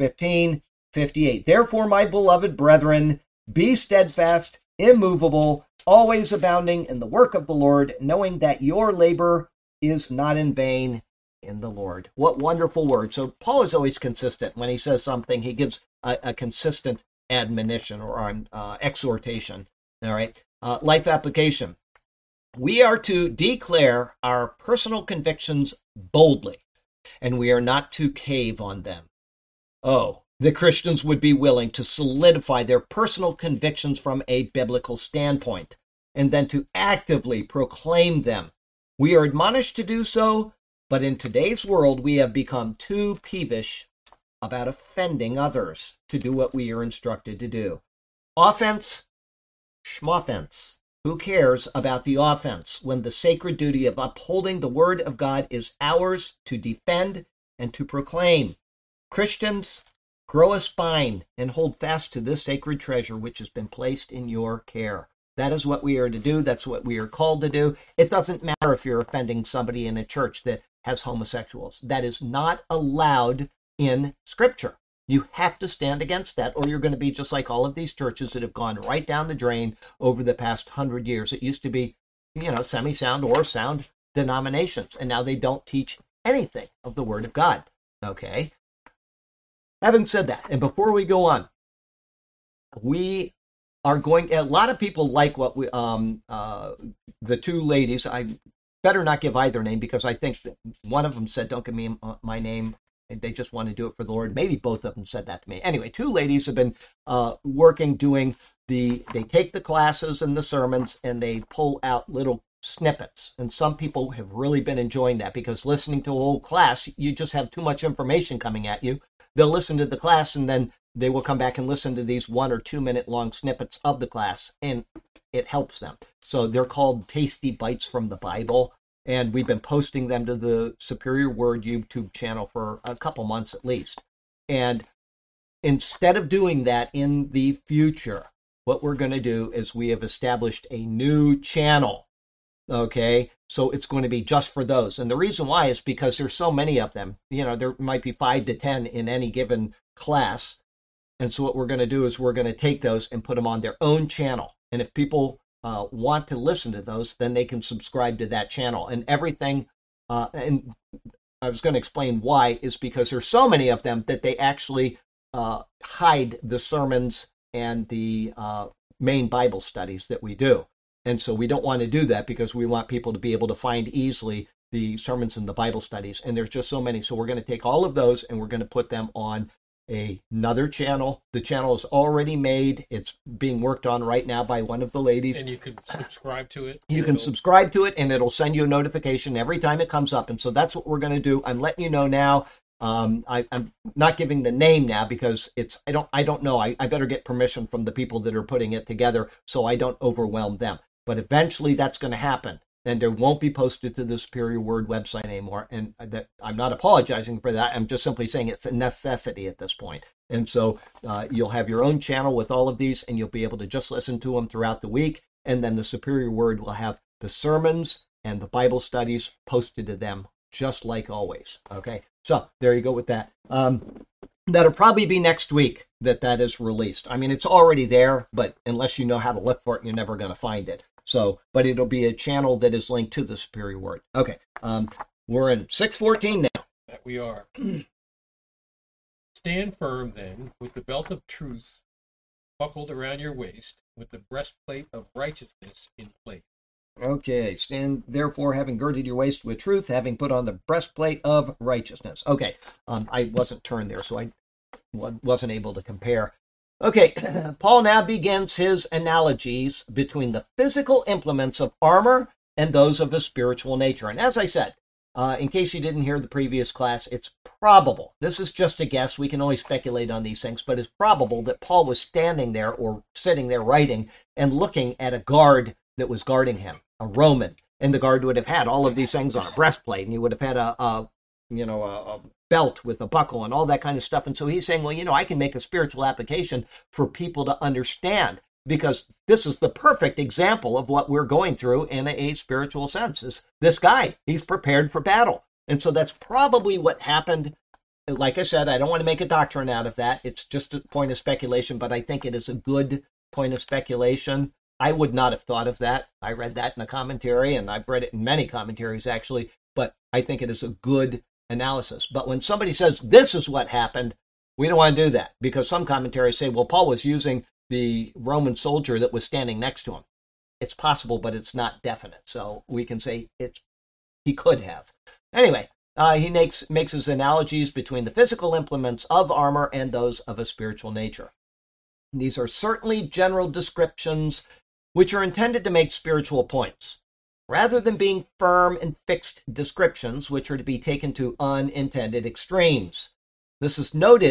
15:58. Therefore, my beloved brethren, be steadfast, immovable, always abounding in the work of the Lord, knowing that your labor is not in vain in the Lord. What wonderful word. So Paul is always consistent. When he says something, he gives a consistent admonition or exhortation. All right. Life application. We are to declare our personal convictions boldly, and we are not to cave on them. Oh, the Christians would be willing to solidify their personal convictions from a biblical standpoint, and then to actively proclaim them. We are admonished to do so, but in today's world, we have become too peevish about offending others to do what we are instructed to do. Offense, schmoffense. Who cares about the offense when the sacred duty of upholding the word of God is ours to defend and to proclaim? Christians, grow a spine and hold fast to this sacred treasure which has been placed in your care. That is what we are to do. That's what we are called to do. It doesn't matter if you're offending somebody in a church that has homosexuals. That is not allowed in Scripture. You have to stand against that, or you're going to be just like all of these churches that have gone right down the drain over the past 100 years. It used to be, semi-sound or sound denominations, and now they don't teach anything of the Word of God. Okay? Having said that, and before we go on, we are going, a lot of people like what we, the two ladies, I better not give either name because I think that one of them said, don't give me my name. They just want to do it for the Lord. Maybe both of them said that to me. Anyway, two ladies have been working, they take the classes and the sermons and they pull out little snippets. And some people have really been enjoying that because listening to a whole class, you just have too much information coming at you. They'll listen to the class and then they will come back and listen to these 1 or 2 minute long snippets of the class, and it helps them. So they're called Tasty Bites from the Bible. And we've been posting them to the Superior Word YouTube channel for a couple months at least. And instead of doing that in the future, what we're going to do is we have established a new channel. Okay, so it's going to be just for those. And the reason why is because there's so many of them. There might be 5 to 10 in any given class. And so what we're going to do is we're going to take those and put them on their own channel. And if people want to listen to those, then they can subscribe to that channel. And everything, and I was going to explain why, is because there's so many of them that they actually hide the sermons and the main Bible studies that we do. And so we don't want to do that because we want people to be able to find easily the sermons and the Bible studies. And there's just so many. So we're going to take all of those and we're going to put them on another channel. The channel is already made. It's being worked on right now by one of the ladies. And you can subscribe to it. You can subscribe to it and it'll send you a notification every time it comes up. And so that's what we're going to do. I'm letting you know now. I'm not giving the name now because I don't know. I better get permission from the people that are putting it together so I don't overwhelm them. But eventually that's going to happen. And there won't be posted to the Superior Word website anymore. And that I'm not apologizing for that. I'm just simply saying it's a necessity at this point. And so you'll have your own channel with all of these, and you'll be able to just listen to them throughout the week. And then the Superior Word will have the sermons and the Bible studies posted to them, just like always. Okay, so there you go with that. That'll probably be next week that is released. I mean, it's already there, but unless you know how to look for it, you're never going to find it. So, but it'll be a channel that is linked to the Superior Word. Okay, we're in 6:14 now. That we are. Stand firm then, with the belt of truth buckled around your waist, with the breastplate of righteousness in place. Okay, stand therefore, having girded your waist with truth, having put on the breastplate of righteousness. Okay, I wasn't turned there, so I wasn't able to compare. Okay, Paul now begins his analogies between the physical implements of armor and those of a spiritual nature. And as I said, in case you didn't hear the previous class, it's probable, this is just a guess, we can only speculate on these things, but it's probable that Paul was standing there or sitting there writing and looking at a guard that was guarding him, a Roman. And the guard would have had all of these things on a breastplate, and he would have had a belt with a buckle and all that kind of stuff. And so he's saying, well, I can make a spiritual application for people to understand, because this is the perfect example of what we're going through in a spiritual sense. Is this guy, he's prepared for battle. And so that's probably what happened. Like I said, I don't want to make a doctrine out of that. It's just a point of speculation, but I think it is a good point of speculation. I would not have thought of that. I read that in a commentary, and I've read it in many commentaries actually, but I think it is a good analysis. But when somebody says this is what happened, we don't want to do that, because some commentaries say, well, Paul was using the Roman soldier that was standing next to him. It's possible, but it's not definite. So we can say he could have. Anyway, he makes his analogies between the physical implements of armor and those of a spiritual nature. These are certainly general descriptions which are intended to make spiritual points, rather than being firm and fixed descriptions which are to be taken to unintended extremes. This is noted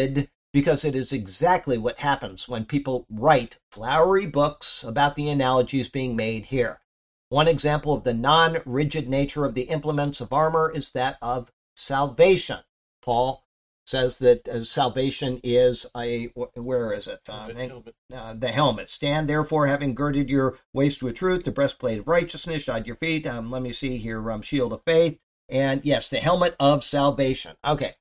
because it is exactly what happens when people write flowery books about the analogies being made here. One example of the non-rigid nature of the implements of armor is that of salvation. Paul says that salvation is where is it? The helmet. Stand therefore, having girded your waist with truth, the breastplate of righteousness, shod your feet. Let me see here, shield of faith. And yes, the helmet of salvation. Okay.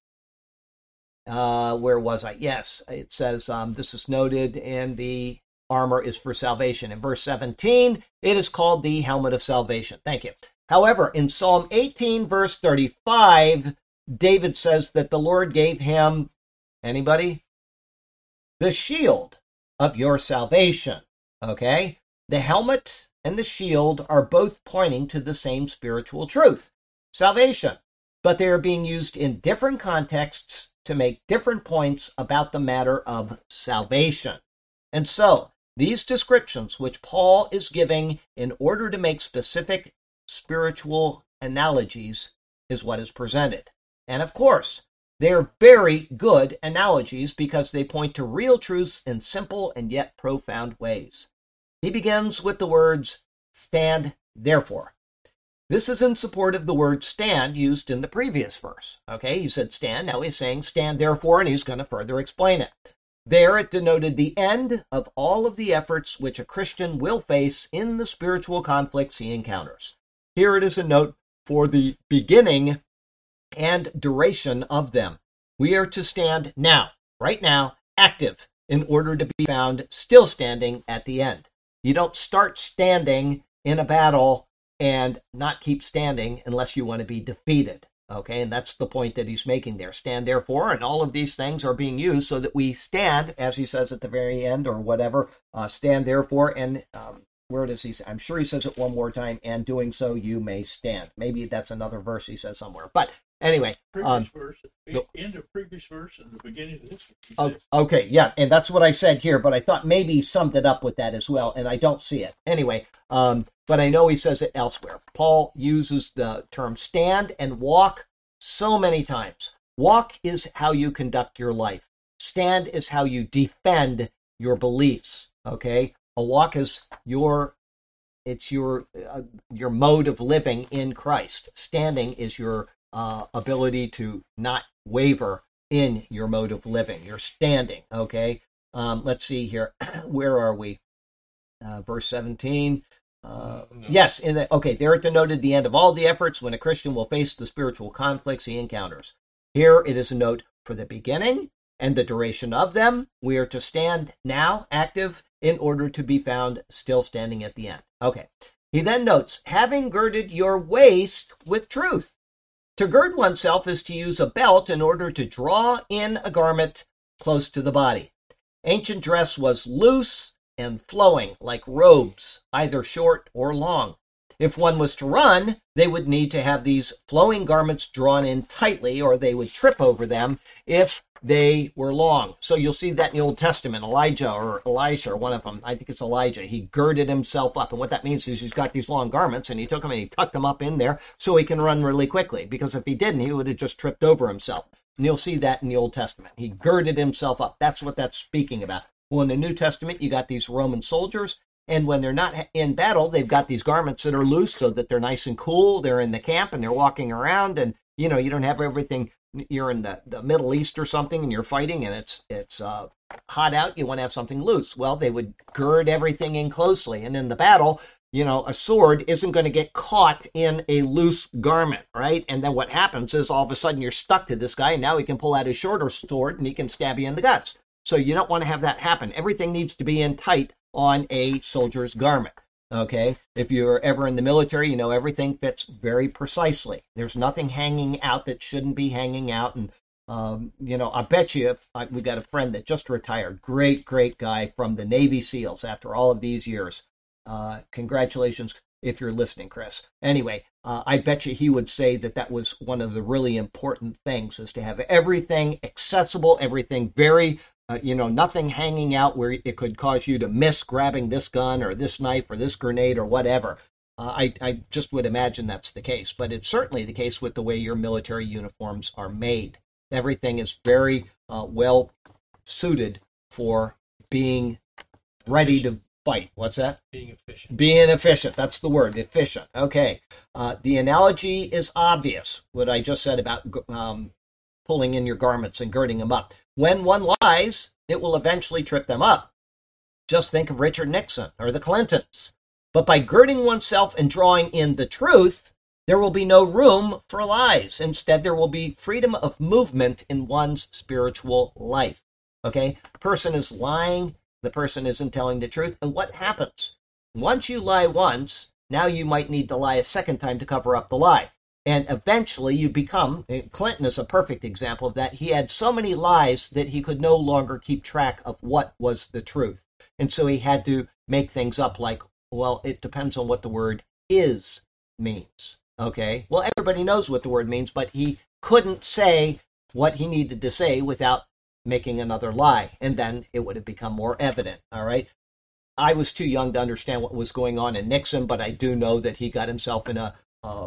Where was I? Yes, it says this is noted, and the armor is for salvation. In verse 17, it is called the helmet of salvation. Thank you. However, in Psalm 18, verse 35, David says that the Lord gave him, anybody? The shield of your salvation. Okay? The helmet and the shield are both pointing to the same spiritual truth, salvation. But they are being used in different contexts to make different points about the matter of salvation. And so, these descriptions which Paul is giving in order to make specific spiritual analogies is what is presented. And of course, they're very good analogies because they point to real truths in simple and yet profound ways. He begins with the words, stand therefore. This is in support of the word stand used in the previous verse. Okay, he said stand, now he's saying stand therefore, and he's going to further explain it. There it denoted the end of all of the efforts which a Christian will face in the spiritual conflicts he encounters. Here it is a note for the beginning and duration of them. We are to stand now, right now, active, in order to be found still standing at the end. You don't start standing in a battle and not keep standing unless you want to be defeated. Okay, and that's the point that he's making there. Stand therefore, and all of these things are being used so that we stand, as he says at the very end or whatever, stand therefore, and where does he say? I'm sure he says it one more time, and doing so you may stand. Maybe that's another verse he says somewhere. But anyway. Previous verse, end of previous verse and the beginning of this one. Okay, yeah, and that's what I said here, but I thought maybe he summed it up with that as well, and I don't see it. Anyway, but I know he says it elsewhere. Paul uses the term stand and walk so many times. Walk is how you conduct your life. Stand is how you defend your beliefs. Okay, a walk is your mode of living in Christ. Standing is your ability to not waver in your mode of living. You're standing. Okay, let's see here. Where are we? Verse 17. Yes, there it denoted the end of all the efforts when a Christian will face the spiritual conflicts he encounters. Here it is a note for the beginning and the duration of them. We are to stand now, active, in order to be found still standing at the end. Okay. He then notes, having girded your waist with truth. To gird oneself is to use a belt in order to draw in a garment close to the body. Ancient dress was loose and flowing like robes, either short or long. If one was to run, they would need to have these flowing garments drawn in tightly, or they would trip over them if they were long. So you'll see that in the Old Testament. Elijah or Elisha, or one of them, I think it's Elijah, he girded himself up. And what that means is he's got these long garments, and he took them and he tucked them up in there so he can run really quickly. Because if he didn't, he would have just tripped over himself. And you'll see that in the Old Testament. He girded himself up. That's what that's speaking about. Well, in the New Testament, you got these Roman soldiers, and when they're not in battle, they've got these garments that are loose so that they're nice and cool. They're in the camp, and they're walking around, and, you don't have everything. You're in the Middle East or something, and you're fighting, and it's hot out. You want to have something loose. Well, they would gird everything in closely, and in the battle, a sword isn't going to get caught in a loose garment, right? And then what happens is all of a sudden you're stuck to this guy, and now he can pull out his shorter sword, and he can stab you in the guts. So you don't want to have that happen. Everything needs to be in tight on a soldier's garment, okay? If you're ever in the military, you know everything fits very precisely. There's nothing hanging out that shouldn't be hanging out. And, I bet you we got a friend that just retired, great guy from the Navy SEALs after all of these years. Congratulations if you're listening, Chris. Anyway, I bet you he would say that was one of the really important things, is to have everything accessible, everything very nothing hanging out where it could cause you to miss grabbing this gun or this knife or this grenade or whatever. I just would imagine that's the case, but it's certainly the case with the way your military uniforms are made. Everything is very well suited for being ready to fight. What's that? Being efficient. Being efficient. That's the word, efficient. Okay. The analogy is obvious, what I just said about pulling in your garments and girding them up. When one lies, it will eventually trip them up. Just think of Richard Nixon or the Clintons. But by girding oneself and drawing in the truth, there will be no room for lies. Instead, there will be freedom of movement in one's spiritual life. Okay? Person is lying. The person isn't telling the truth. And what happens? Once you lie once, now you might need to lie a second time to cover up the lie. And eventually you become, Clinton is a perfect example of that. He had so many lies that he could no longer keep track of what was the truth. And so he had to make things up like, well, it depends on what the word is means. Okay? Well, everybody knows what the word means, but he couldn't say what he needed to say without making another lie, and then it would have become more evident. All right. I was too young to understand what was going on in Nixon, but I do know that he got himself in a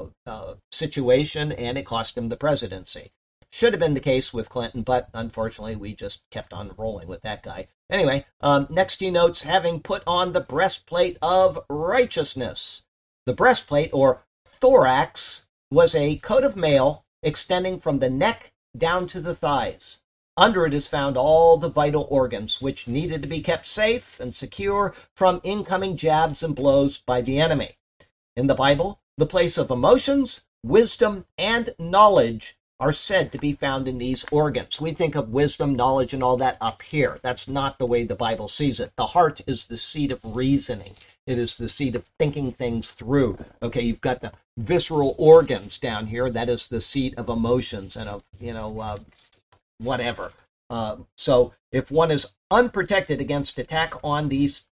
situation and it cost him the presidency. Should have been the case with Clinton, but unfortunately we just kept on rolling with that guy. Anyway, next he notes, having put on the breastplate of righteousness. The breastplate, or thorax, was a coat of mail extending from the neck down to the thighs. Under it is found all the vital organs which needed to be kept safe and secure from incoming jabs and blows by the enemy. In the Bible, the place of emotions, wisdom, and knowledge are said to be found in these organs. We think of wisdom, knowledge, and all that up here. That's not the way the Bible sees it. The heart is the seat of reasoning. It is the seat of thinking things through. Okay, you've got the visceral organs down here. That is the seat of emotions and of, whatever. So if one is unprotected against attacks on these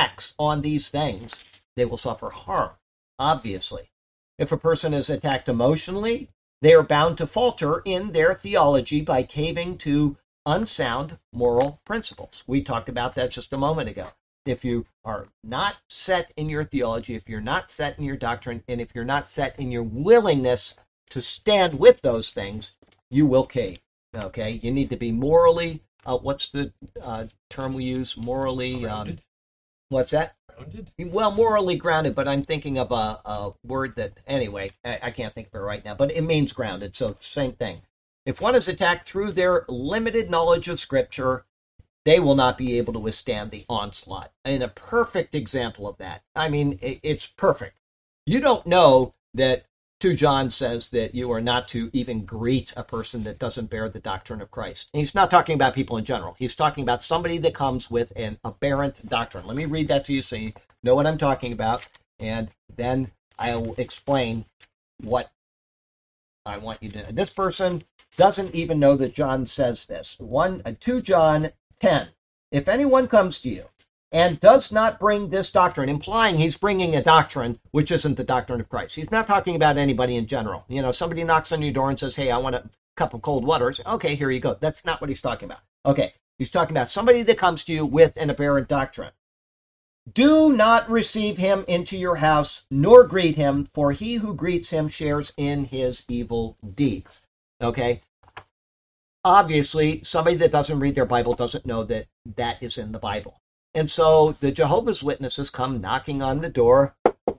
things, they will suffer harm, obviously. If a person is attacked emotionally, they are bound to falter in their theology by caving to unsound moral principles. We talked about that just a moment ago. If you are not set in your theology, if you're not set in your doctrine, and if you're not set in your willingness to stand with those things, you will cave. Okay, you need to be morally, what's the term we use? Morally, what's that? Grounded? Well, morally grounded, but I'm thinking of a word that, anyway, I can't think of it right now, but it means grounded, so same thing. If one is attacked through their limited knowledge of Scripture, they will not be able to withstand the onslaught. And a perfect example of that, I mean, it's perfect. You don't know that 2 John says that you are not to even greet a person that doesn't bear the doctrine of Christ. And he's not talking about people in general. He's talking about somebody that comes with an aberrant doctrine. Let me read that to you so you know what I'm talking about, and then I'll explain what I want you to know. This person doesn't even know that John says this. 2 John 10. If anyone comes to you and does not bring this doctrine, implying he's bringing a doctrine which isn't the doctrine of Christ. He's not talking about anybody in general. Somebody knocks on your door and says, hey, I want a cup of cold water. Okay, here you go. That's not what he's talking about. Okay, he's talking about somebody that comes to you with an aberrant doctrine. Do not receive him into your house, nor greet him, for he who greets him shares in his evil deeds. Okay? Obviously, somebody that doesn't read their Bible doesn't know that that is in the Bible. And so the Jehovah's Witnesses come knocking on the door,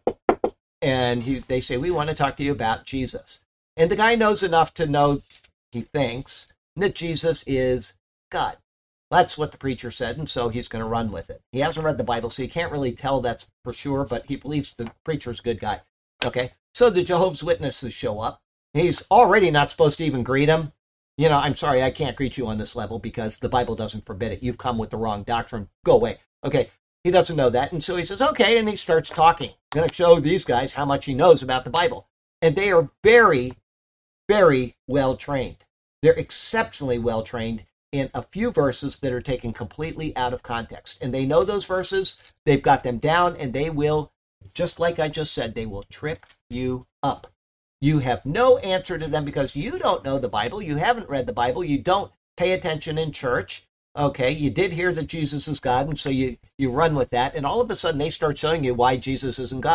and they say, we want to talk to you about Jesus. And the guy knows enough to know, he thinks, that Jesus is God. That's what the preacher said, and so he's going to run with it. He hasn't read the Bible, so he can't really tell that's for sure, but he believes the preacher's a good guy. Okay, so the Jehovah's Witnesses show up. He's already not supposed to even greet him. I'm sorry, I can't greet you on this level because the Bible doesn't forbid it. You've come with the wrong doctrine. Go away. Okay, he doesn't know that. And so he says, okay, and he starts talking. I'm going to show these guys how much he knows about the Bible. And they are very, very well trained. They're exceptionally well trained in a few verses that are taken completely out of context. And they know those verses. They've got them down, and they will, just like I just said, they will trip you up. You have no answer to them because you don't know the Bible. You haven't read the Bible. You don't pay attention in church. Okay, you did hear that Jesus is God, and so you run with that. And all of a sudden, they start showing you why Jesus isn't God.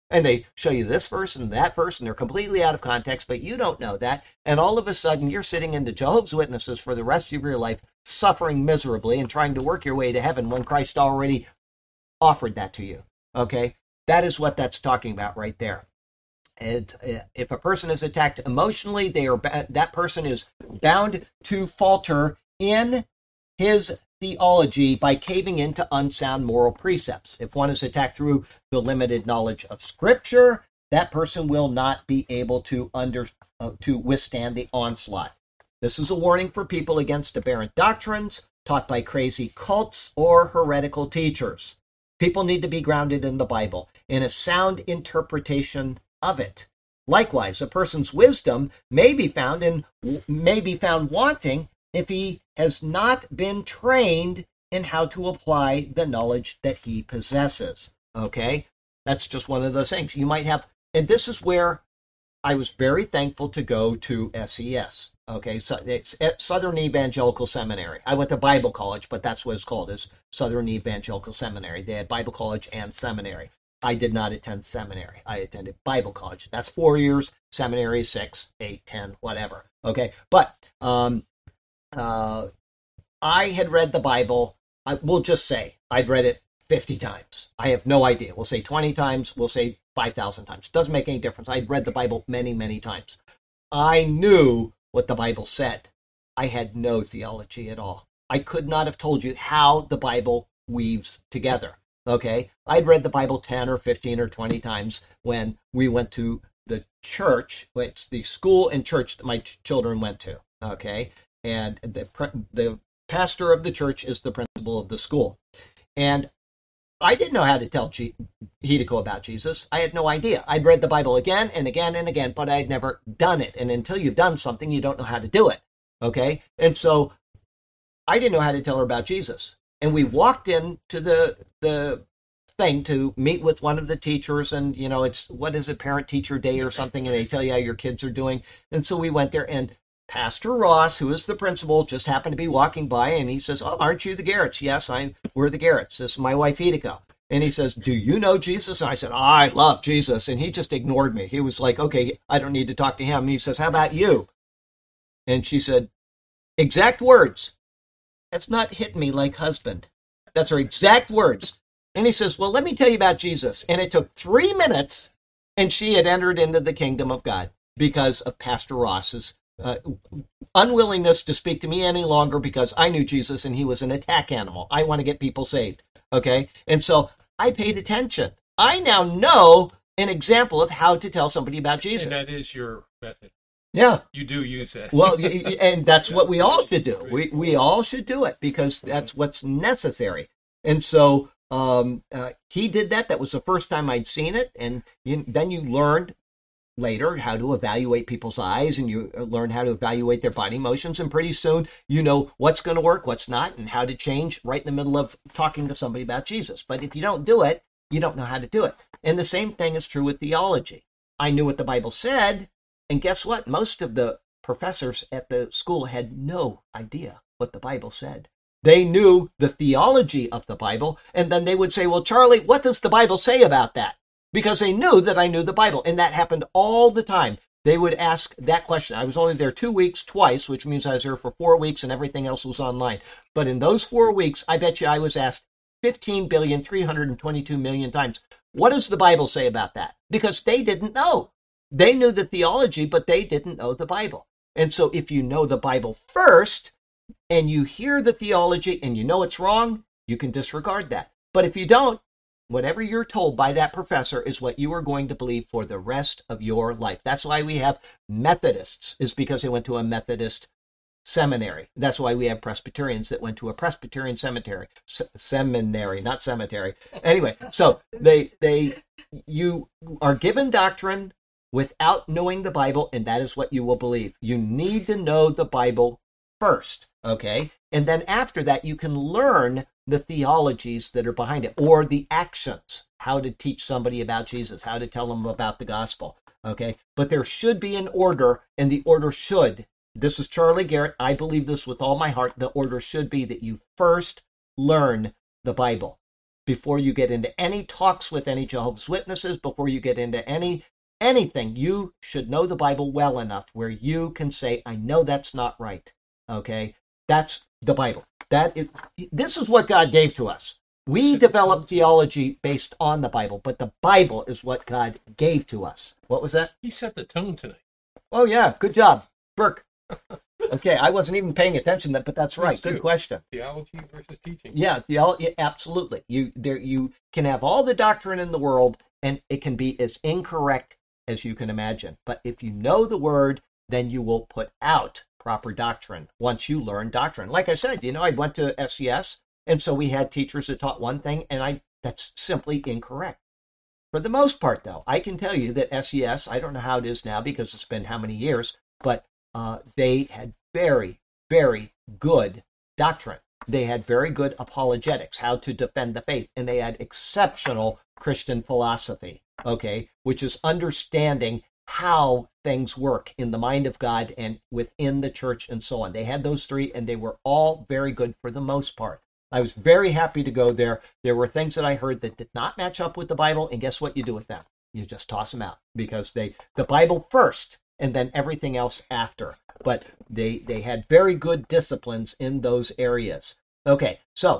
And they show you this verse and that verse, and they're completely out of context, but you don't know that. And all of a sudden, you're sitting in the Jehovah's Witnesses for the rest of your life, suffering miserably and trying to work your way to heaven when Christ already offered that to you. Okay? That is what that's talking about right there. And if a person is attacked emotionally, that person is bound to falter in his theology by caving into unsound moral precepts. If one is attacked through the limited knowledge of Scripture, that person will not be able to withstand the onslaught. This is a warning for people against aberrant doctrines taught by crazy cults or heretical teachers. People need to be grounded in the Bible, in a sound interpretation of it. Likewise, a person's wisdom may be found wanting if he has not been trained in how to apply the knowledge that he possesses. Okay? That's just one of those things. You might have, and this is where I was very thankful to go to SES. Okay, so it's at Southern Evangelical Seminary. I went to Bible college, but that's what it's called, is Southern Evangelical Seminary. They had Bible college and seminary. I did not attend seminary. I attended Bible college. That's 4 years. Seminary is 6, 8, 10, whatever. Okay, but I had read the Bible. We'll just say I'd read it 50 times. I have no idea. We'll say 20 times. We'll say 5,000 times. It doesn't make any difference. I'd read the Bible many, many times. I knew what the Bible said. I had no theology at all. I could not have told you how the Bible weaves together. Okay? I'd read the Bible 10 or 15 or 20 times when we went to the church. It's the school and church that my children went to. Okay? And the pastor of the church is the principal of the school. And I didn't know how to tell Hideko about Jesus. I had no idea. I'd read the Bible again and again and again, but I'd never done it. And until you've done something, you don't know how to do it. Okay? And so I didn't know how to tell her about Jesus. And we walked into the thing to meet with one of the teachers, and, you know, it's, what is it, parent-teacher day or something, and they tell you how your kids are doing. And so we went there, and Pastor Ross, who is the principal, just happened to be walking by, and he says, "Oh, aren't you the Garretts?" "Yes, we're the Garretts. This is my wife, Hideko." And he says, "Do you know Jesus?" And I said, "I love Jesus." And he just ignored me. He was like, "Okay, I don't need to talk to him." And he says, "How about you?" And she said, exact words, "That's not hitting me like husband." That's her exact words. And he says, "Well, let me tell you about Jesus." And it took 3 minutes, and she had entered into the kingdom of God because of Pastor Ross's unwillingness to speak to me any longer, because I knew Jesus and he was an attack animal. I want to get people saved. Okay? And so I paid attention. I now know an example of how to tell somebody about Jesus. And that is your method. Yeah. You do use that. Well, and that's what we all should do. We all should do it because that's what's necessary. And so he did that. That was the first time I'd seen it. And then you learned later how to evaluate people's eyes, and you learn how to evaluate their body motions, and pretty soon you know what's going to work, what's not, and how to change right in the middle of talking to somebody about Jesus. But if you don't do it, you don't know how to do it. And the same thing is true with theology. I knew what the Bible said, and guess what? Most of the professors at the school had no idea what the Bible said. They knew the theology of the Bible, and then they would say, "Well, Charlie, what does the Bible say about that?" Because they knew that I knew the Bible, and that happened all the time. They would ask that question. I was only there 2 weeks twice, which means I was there for 4 weeks, and everything else was online. But in those 4 weeks, I bet you I was asked 15,322,000,000 times, "What does the Bible say about that?" Because they didn't know. They knew the theology, but they didn't know the Bible. And so if you know the Bible first, and you hear the theology, and you know it's wrong, you can disregard that. But if you don't, whatever you're told by that professor is what you are going to believe for the rest of your life. That's why we have Methodists, is because they went to a Methodist seminary. That's why we have Presbyterians that went to a Presbyterian seminary, not cemetery. Anyway, so you are given doctrine without knowing the Bible, and that is what you will believe. You need to know the Bible first, okay? And then after that, you can learn the theologies that are behind it, or the actions, how to teach somebody about Jesus, how to tell them about the gospel, okay? But there should be an order, and the order should, this is Charlie Garrett, I believe this with all my heart, the order should be that you first learn the Bible. before you get into any talks with any Jehovah's Witnesses, before you get into anything, you should know the Bible well enough where you can say, I know that's not right. Okay? That's the Bible. This is what God gave to us. We develop theology based on the Bible, but the Bible is what God gave to us. What was that? He set the tone tonight. Oh, yeah. Good job, Burke. Okay, I wasn't even paying attention, but that's right. That's true. Good question. Theology versus teaching. Yeah, theology, absolutely. You can have all the doctrine in the world, and it can be as incorrect as you can imagine. But if you know the Word, then you will put out proper doctrine once you learn doctrine. Like I said, I went to SCS, and so we had teachers that taught one thing, and that's simply incorrect. For the most part, though, I can tell you that SCS, I don't know how it is now because it's been how many years, but they had very, very good doctrine. They had very good apologetics, how to defend the faith, and they had exceptional Christian philosophy, okay, which is understanding how things work in the mind of God and within the church and so on. They had those three, and they were all very good for the most part. I was very happy to go there. There were things that I heard that did not match up with the Bible, and guess what you do with them? You just toss them out because the Bible first, and then everything else after. But they had very good disciplines in those areas. Okay, so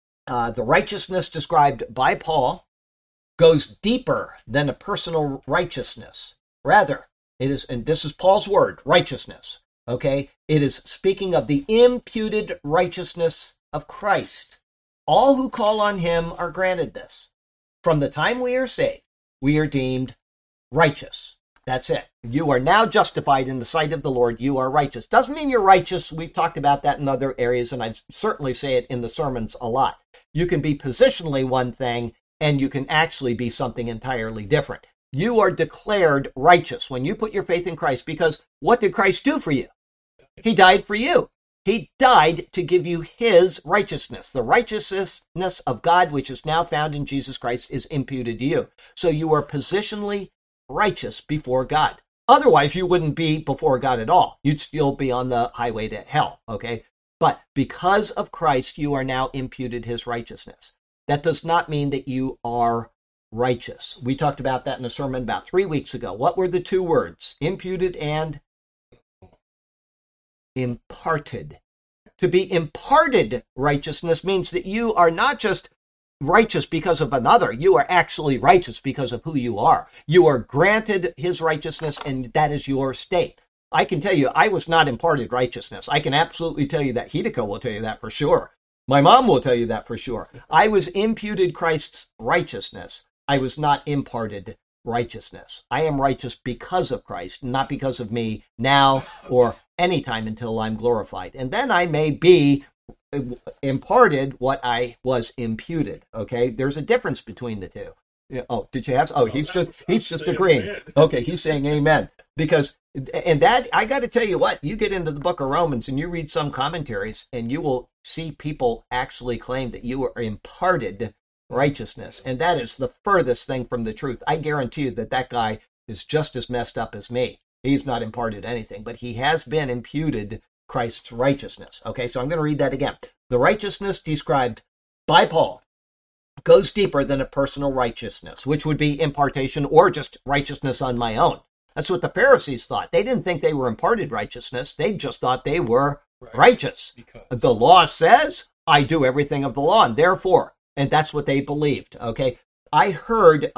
the righteousness described by Paul goes deeper than a personal righteousness. Rather, it is, and this is Paul's word, righteousness. Okay, it is speaking of the imputed righteousness of Christ. All who call on him are granted this. From the time we are saved, we are deemed righteous. That's it. You are now justified in the sight of the Lord. You are righteous. Doesn't mean you're righteous. We've talked about that in other areas, and I certainly say it in the sermons a lot. You can be positionally one thing, and you can actually be something entirely different. You are declared righteous when you put your faith in Christ, because what did Christ do for you? He died for you. He died to give you his righteousness. The righteousness of God, which is now found in Jesus Christ, is imputed to you. So you are positionally righteous before God. Otherwise, you wouldn't be before God at all. You'd still be on the highway to hell, okay? But because of Christ, you are now imputed his righteousness. That does not mean that you are righteous. We talked about that in a sermon about 3 weeks ago. What were the two words? Imputed and imparted. To be imparted righteousness means that you are not just righteous because of another. You are actually righteous because of who you are. You are granted his righteousness, and that is your state. I can tell you, I was not imparted righteousness. I can absolutely tell you that. Hideko will tell you that for sure. My mom will tell you that for sure. I was imputed Christ's righteousness. I was not imparted righteousness. I am righteous because of Christ, not because of me now or any time until I'm glorified. And then I may be imparted what I was imputed. Okay, there's a difference between the two. Oh, did you have? Oh, he's just agreeing. Okay, he's saying amen. Because, and that, I got to tell you what, you get into the book of Romans and you read some commentaries and you will see people actually claim that you are imparted righteousness. And that is the furthest thing from the truth. I guarantee you that guy is just as messed up as me. He's not imparted anything, but he has been imputed Christ's righteousness. Okay, so I'm going to read that again. The righteousness described by Paul goes deeper than a personal righteousness, which would be impartation or just righteousness on my own. That's what the Pharisees thought. They didn't think they were imparted righteousness. They just thought they were righteous. Because the law says, I do everything of the law, and therefore, and that's what they believed. Okay, I heard,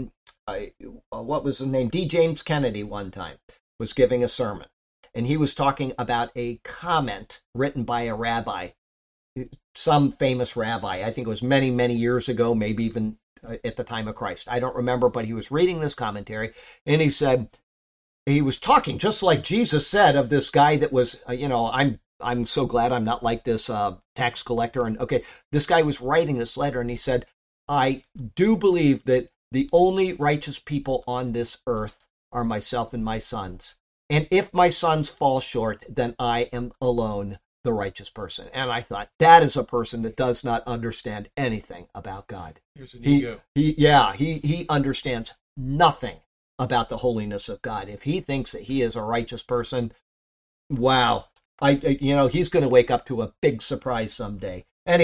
what was his name? D. James Kennedy one time was giving a sermon, and he was talking about a comment written by a rabbi, some famous rabbi. I think it was many, many years ago, maybe even at the time of Christ. I don't remember, but he was reading this commentary, and he said, he was talking just like Jesus said of this guy that was, I'm so glad I'm not like this tax collector. And okay, this guy was writing this letter, and he said, I do believe that the only righteous people on this earth are myself and my sons. And if my sons fall short, then I am alone the righteous person. And I thought, that is a person that does not understand anything about God. Here's an ego. He understands nothing about the holiness of God. If he thinks that he is a righteous person, wow, he's going to wake up to a big surprise someday. Anyway,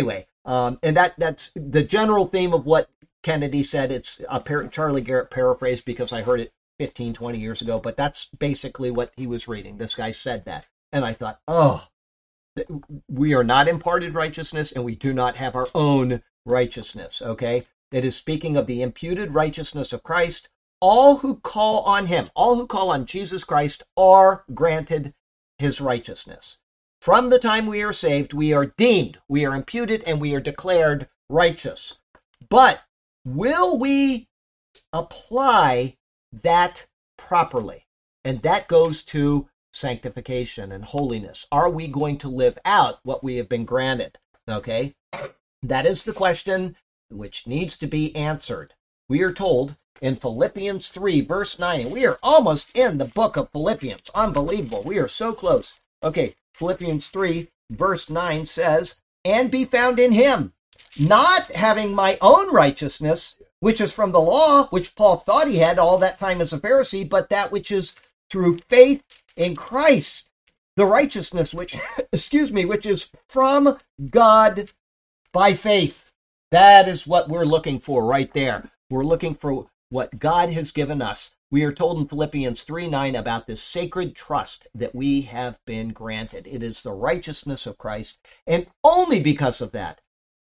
And that's the general theme of what Kennedy said. It's a Charlie Garrett paraphrase because I heard it 15, 20 years ago, but that's basically what he was reading. This guy said that. And I thought, oh, we are not imparted righteousness and we do not have our own righteousness, okay? It is speaking of the imputed righteousness of Christ. All who call on him, all who call on Jesus Christ are granted his righteousness. From the time we are saved, we are deemed, we are imputed, and we are declared righteous. But will we apply that properly? And that goes to sanctification and holiness. Are we going to live out what we have been granted? Okay? That is the question which needs to be answered. We are told in Philippians 3, verse 9, and we are almost in the book of Philippians. Unbelievable. We are so close. Okay, Philippians 3, verse 9 says, and be found in him, not having my own righteousness, which is from the law, which Paul thought he had all that time as a Pharisee, but that which is through faith in Christ, the righteousness which, which is from God by faith. That is what we're looking for right there. We're looking for what God has given us. We are told in Philippians 3:9 about this sacred trust that we have been granted. It is the righteousness of Christ, and only because of that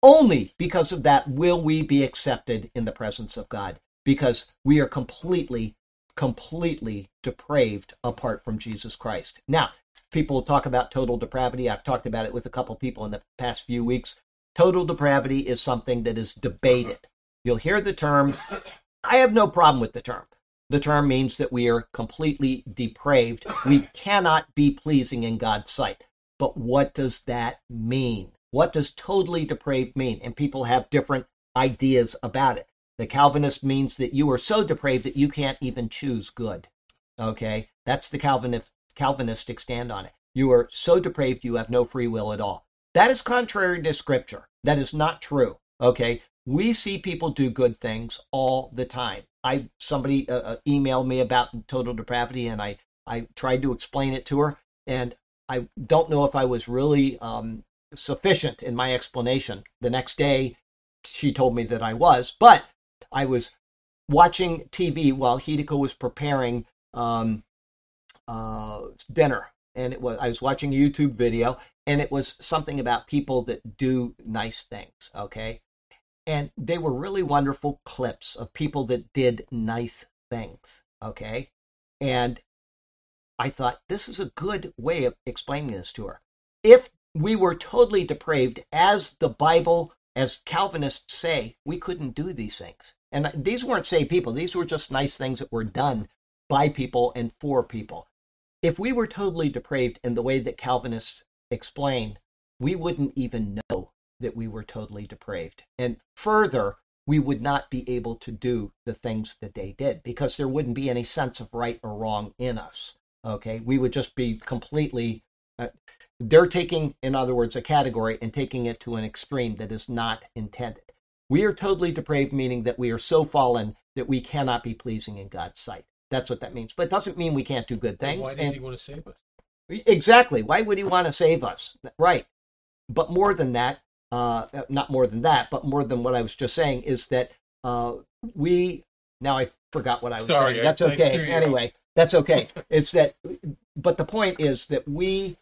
will we be accepted in the presence of God, because we are completely depraved apart from Jesus Christ. Now, people talk about total depravity. I've talked about it with a couple people in the past few weeks. Total depravity is something that is debated. You'll hear the term. I have no problem with the term. The term means that we are completely depraved. We cannot be pleasing in God's sight. But what does that mean? What does totally depraved mean? And people have different ideas about it. The Calvinist means that you are so depraved that you can't even choose good. Okay? That's the Calvinistic stand on it. You are so depraved you have no free will at all. That is contrary to Scripture. That is not true. Okay? We see people do good things all the time. Somebody emailed me about total depravity, and I tried to explain it to her, and I don't know if I was really sufficient in my explanation. The next day, she told me that I was, but I was watching TV while Hideko was preparing dinner, and I was watching a YouTube video, and it was something about people that do nice things, okay? And they were really wonderful clips of people that did nice things, okay? And I thought, this is a good way of explaining this to her. If we were totally depraved, as the Bible, as Calvinists say, we couldn't do these things. And these weren't saved people. These were just nice things that were done by people and for people. If we were totally depraved in the way that Calvinists explain, we wouldn't even know that we were totally depraved. And further, we would not be able to do the things that they did, because there wouldn't be any sense of right or wrong in us. Okay? We would just be completely... they're taking, in other words, a category and taking it to an extreme that is not intended. We are totally depraved, meaning that we are so fallen that we cannot be pleasing in God's sight. That's what that means. But it doesn't mean we can't do good things. Why does he want to save us? Exactly. Why would he want to save us? Right. But more than that, not more than that, but more than what I was just saying, is that now I forgot what I was saying. That's okay. Anyway, that's okay. But the point is that we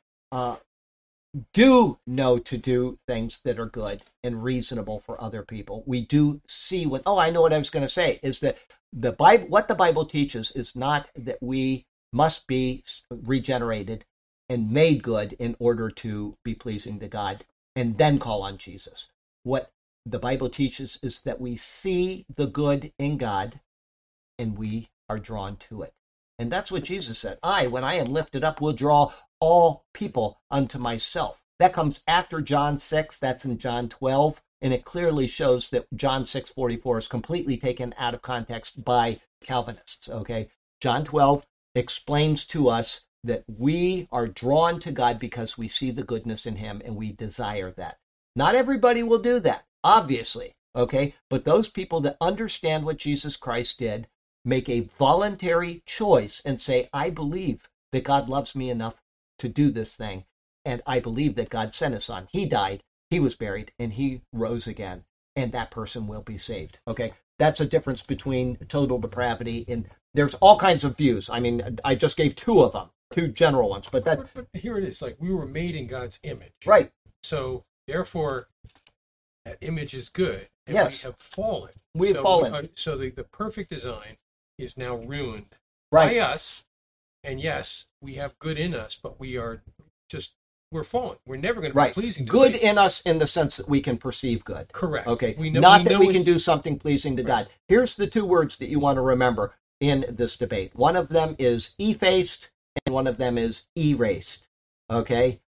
do know to do things that are good and reasonable for other people. We do see I know what I was going to say, is that the Bible, what the Bible teaches is not that we must be regenerated and made good in order to be pleasing to God and then call on Jesus. What the Bible teaches is that we see the good in God and we are drawn to it. And that's what Jesus said. When I am lifted up, will draw all people unto myself. That comes after John 6. That's in John 12. And it clearly shows that John 6:44 is completely taken out of context by Calvinists. Okay? John 12 explains to us that we are drawn to God because we see the goodness in him and we desire that. Not everybody will do that, obviously. Okay? But those people that understand what Jesus Christ did make a voluntary choice and say, I believe that God loves me enough to do this thing, and I believe that God sent his son. He died, he was buried, and he rose again, and that person will be saved. Okay, that's a difference between total depravity, and there's all kinds of views. I mean, I just gave two of them, two general ones, but that But here it is. Like, we were made in God's image. right. So therefore, that image is good. And Yes. we have fallen. We have fallen. So the perfect design is now ruined Right. by us. And yes, we have good in us, but we're fallen. We're never going to Right. be pleasing to Good God. in us in the sense that we can perceive good. Correct. Okay. We know, Not that know we can it's- do something pleasing to God. Here's the two words that you want to remember in this debate. One of them is effaced, and one of them is erased. Okay.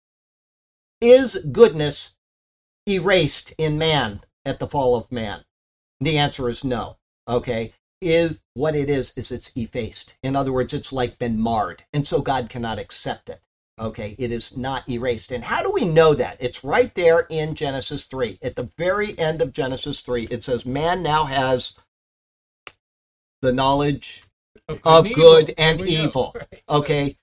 Is goodness erased in man at the fall of man? The answer is no. Okay. Is what it is it's effaced. In other words, it's like been marred. And so God cannot accept it. Okay, it is not erased. And how do we know that? It's right there in Genesis 3. At the very end of Genesis 3, it says, man now has the knowledge of good and There we go. evil. Right. So- Okay.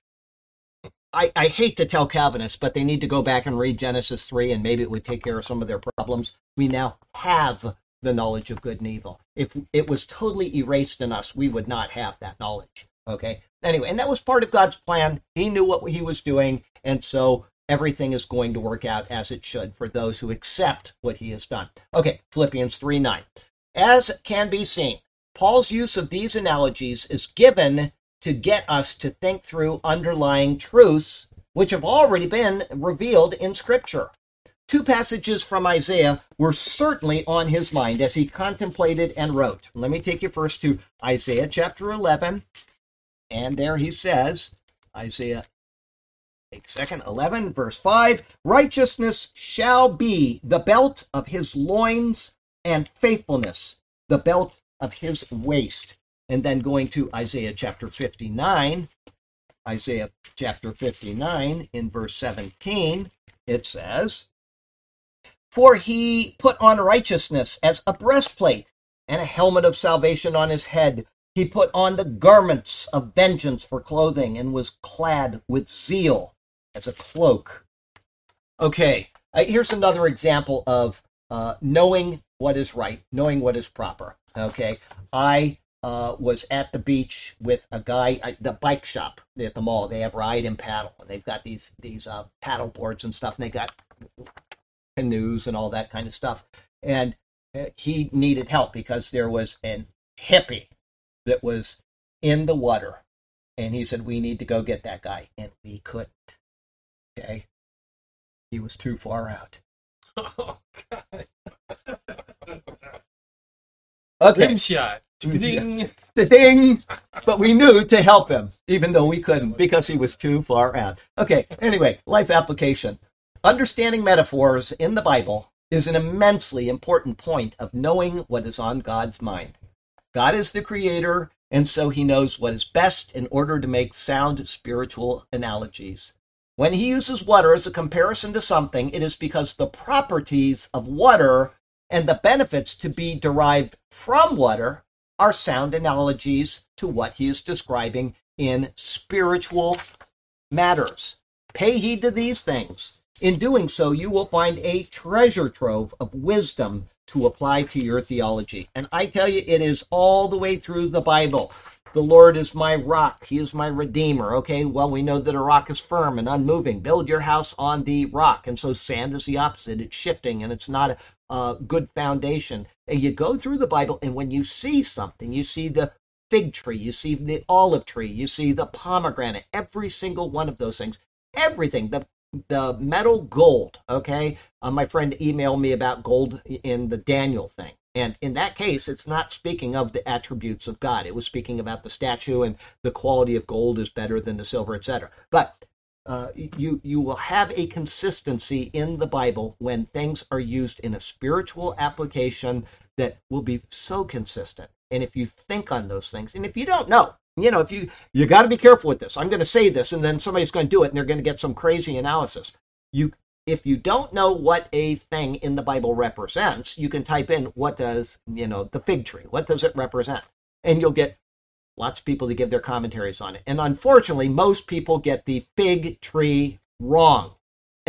I hate to tell Calvinists, but they need to go back and read Genesis 3, and maybe it would take care of some of their problems. We now have the knowledge of good and evil. If it was totally erased in us, we would not have that knowledge. Okay? Anyway, and that was part of God's plan. He knew what he was doing, and so everything is going to work out as it should for those who accept what he has done. Okay, Philippians 3:9. As can be seen, Paul's use of these analogies is given to get us to think through underlying truths which have already been revealed in Scripture. Two passages from Isaiah were certainly on his mind as he contemplated and wrote. Let me take you first to Isaiah chapter 11. And there he says, Isaiah, take a second, 11, verse 5, righteousness shall be the belt of his loins, and faithfulness the belt of his waist. And then going to Isaiah chapter 59, Isaiah chapter 59 in verse 17, it says, for he put on righteousness as a breastplate, and a helmet of salvation on his head. He put on the garments of vengeance for clothing, and was clad with zeal as a cloak. Okay, here's another example of knowing what is right, knowing what is proper. Okay, I was at the beach with a guy, the bike shop at the mall. They have ride and paddle, and they've got these paddle boards and stuff, and they got canoes and all that kind of stuff. And he needed help because there was a hippie that was in the water, and he said, we need to go get that guy, and we couldn't. Okay, he was too far out. Oh, God. Okay, Rim shot. Ding. the ding, but we knew to help him, even though we couldn't because he was too far out. Okay, anyway, life application. Understanding metaphors in the Bible is an immensely important point of knowing what is on God's mind. God is the creator, and so he knows what is best in order to make sound spiritual analogies. When he uses water as a comparison to something, it is because the properties of water and the benefits to be derived from water are sound analogies to what he is describing in spiritual matters. Pay heed to these things. In doing so, you will find a treasure trove of wisdom to apply to your theology. And I tell you, it is all the way through the Bible. The Lord is my rock. He is my redeemer. Okay, well, we know that a rock is firm and unmoving. Build your house on the rock. And so sand is the opposite. It's shifting, and it's not a good foundation. And you go through the Bible, and when you see something, you see the fig tree, you see the olive tree, you see the pomegranate, every single one of those things, everything, the metal gold, okay? My friend emailed me about gold in the Daniel thing. And in that case, it's not speaking of the attributes of God. It was speaking about the statue, and the quality of gold is better than the silver, etc. But you will have a consistency in the Bible when things are used in a spiritual application that will be so consistent. And if you think on those things, and if you don't know, if you got to be careful with this. I'm going to say this, and then somebody's going to do it, and they're going to get some crazy analysis. If you don't know what a thing in the Bible represents, you can type in, what does, the fig tree, what does it represent? And you'll get lots of people to give their commentaries on it. And unfortunately, most people get the fig tree wrong.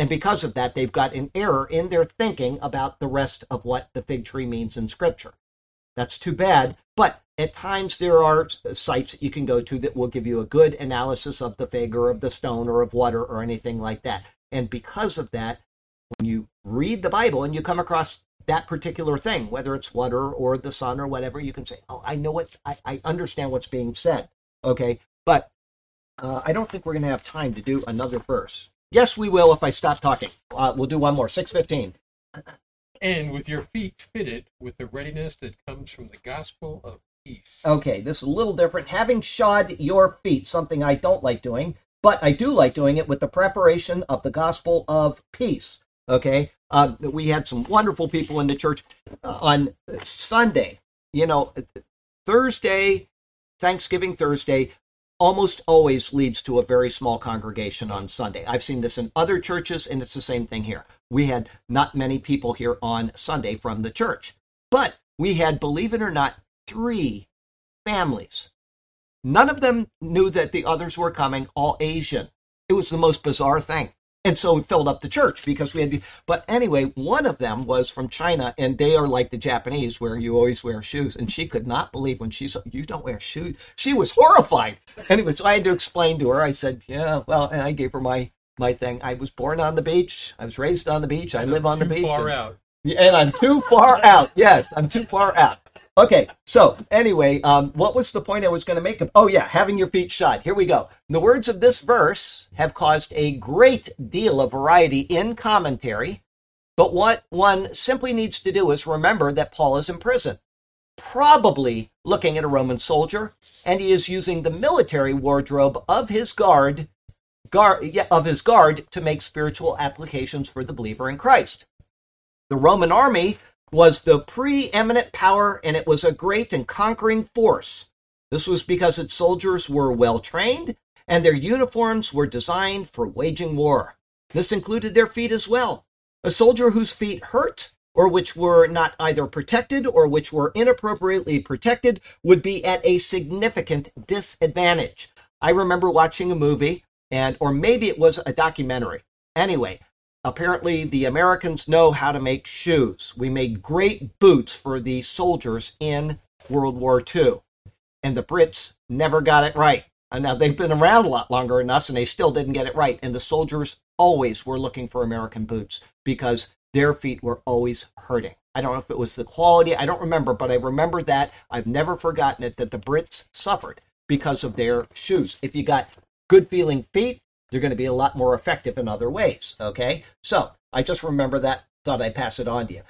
And because of that, they've got an error in their thinking about the rest of what the fig tree means in Scripture. That's too bad. But at times there are sites that you can go to that will give you a good analysis of the fig or of the stone or of water or anything like that. And because of that, when you read the Bible and you come across that particular thing, whether it's water or the sun or whatever, you can say, oh, I know what, I understand what's being said. Okay. But I don't think we're going to have time to do another verse. Yes, we will if I stop talking. We'll do one more, 6:15. And with your feet fitted with the readiness that comes from the gospel of peace. Okay, this is a little different. Having shod your feet, something I don't like doing, but I do like doing it with the preparation of the gospel of peace. Okay, we had some wonderful people in the church on Sunday. You know, Thursday, Thanksgiving Thursday, almost always leads to a very small congregation on Sunday. I've seen this in other churches, and it's the same thing here. We had not many people here on Sunday from the church, but we had, believe it or not, 3 families. None of them knew that the others were coming, all Asian. It was the most bizarre thing. And so we filled up the church because we had but anyway, one of them was from China, and they are like the Japanese where you always wear shoes. And she could not believe when she said, you don't wear shoes. She was horrified. Anyway, so I had to explain to her. I said, yeah, well, and I gave her my thing. I was born on the beach. I was raised on the beach. I live on the beach. Too far out. And I'm too far out. Yes, I'm too far out. Okay, so anyway, what was the point I was going to make? Oh, yeah, having your feet shod. Here we go. The words of this verse have caused a great deal of variety in commentary, but what one simply needs to do is remember that Paul is in prison, probably looking at a Roman soldier, and he is using the military wardrobe of his guard to make spiritual applications for the believer in Christ. The Roman army was the preeminent power, and it was a great and conquering force. This was because its soldiers were well trained, and their uniforms were designed for waging war. This included their feet as well. A soldier whose feet hurt, or which were not either protected or which were inappropriately protected, would be at a significant disadvantage. I remember watching a movie, or maybe it was a documentary. Anyway, apparently, the Americans know how to make shoes. We made great boots for the soldiers in World War II. And the Brits never got it right. And now they've been around a lot longer than us, and they still didn't get it right. And the soldiers always were looking for American boots because their feet were always hurting. I don't know if it was the quality. I don't remember, but I remember that. I've never forgotten it, that the Brits suffered because of their shoes. If you got good feeling feet, they're going to be a lot more effective in other ways, okay? So I just remember that, thought I'd pass it on to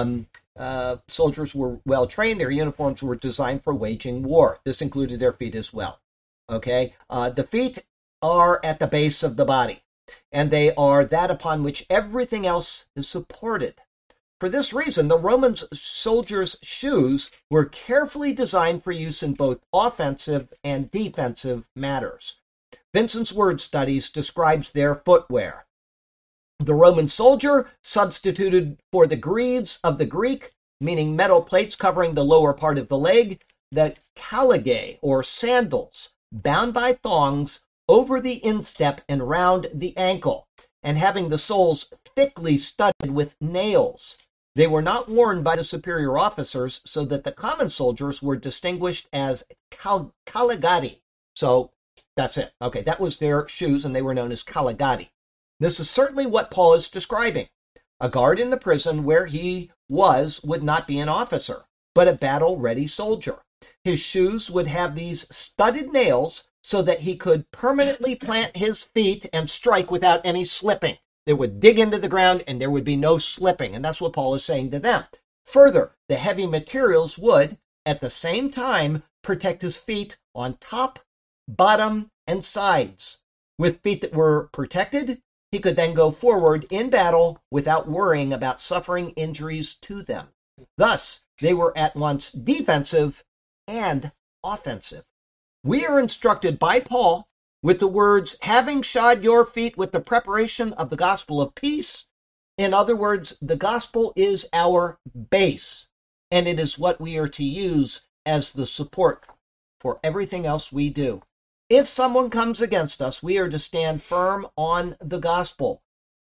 you. Soldiers were well trained. Their uniforms were designed for waging war. This included their feet as well, okay? The feet are at the base of the body, and they are that upon which everything else is supported. For this reason, the Roman soldiers' shoes were carefully designed for use in both offensive and defensive matters. Vincent's Word Studies describes their footwear. The Roman soldier substituted for the greaves of the Greek, meaning metal plates covering the lower part of the leg, the caligae, or sandals, bound by thongs over the instep and round the ankle, and having the soles thickly studded with nails. They were not worn by the superior officers, so that the common soldiers were distinguished as caligati. So, that's it. Okay, that was their shoes, and they were known as caligati. This is certainly what Paul is describing. A guard in the prison where he was would not be an officer, but a battle-ready soldier. His shoes would have these studded nails so that he could permanently plant his feet and strike without any slipping. They would dig into the ground, and there would be no slipping, and that's what Paul is saying to them. Further, the heavy materials would, at the same time, protect his feet on top, bottom, and sides. With feet that were protected, he could then go forward in battle without worrying about suffering injuries to them. Thus, they were at once defensive and offensive. We are instructed by Paul with the words, having shod your feet with the preparation of the gospel of peace. In other words, the gospel is our base, and it is what we are to use as the support for everything else we do. If someone comes against us, we are to stand firm on the gospel.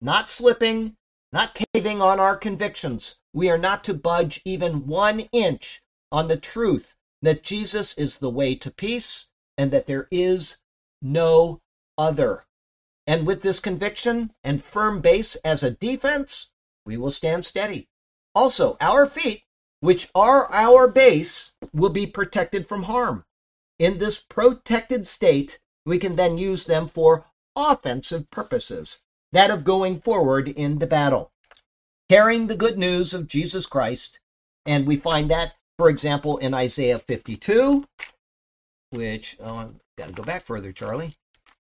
not slipping, not caving on our convictions. We are not to budge even 1 inch on the truth that Jesus is the way to peace and that there is no other. And with this conviction and firm base as a defense, we will stand steady. Also, our feet, which are our base, will be protected from harm. In this protected state, we can then use them for offensive purposes, that of going forward into battle, carrying the good news of Jesus Christ. And we find that, for example, in Isaiah 52, which, got to go back further, Charlie.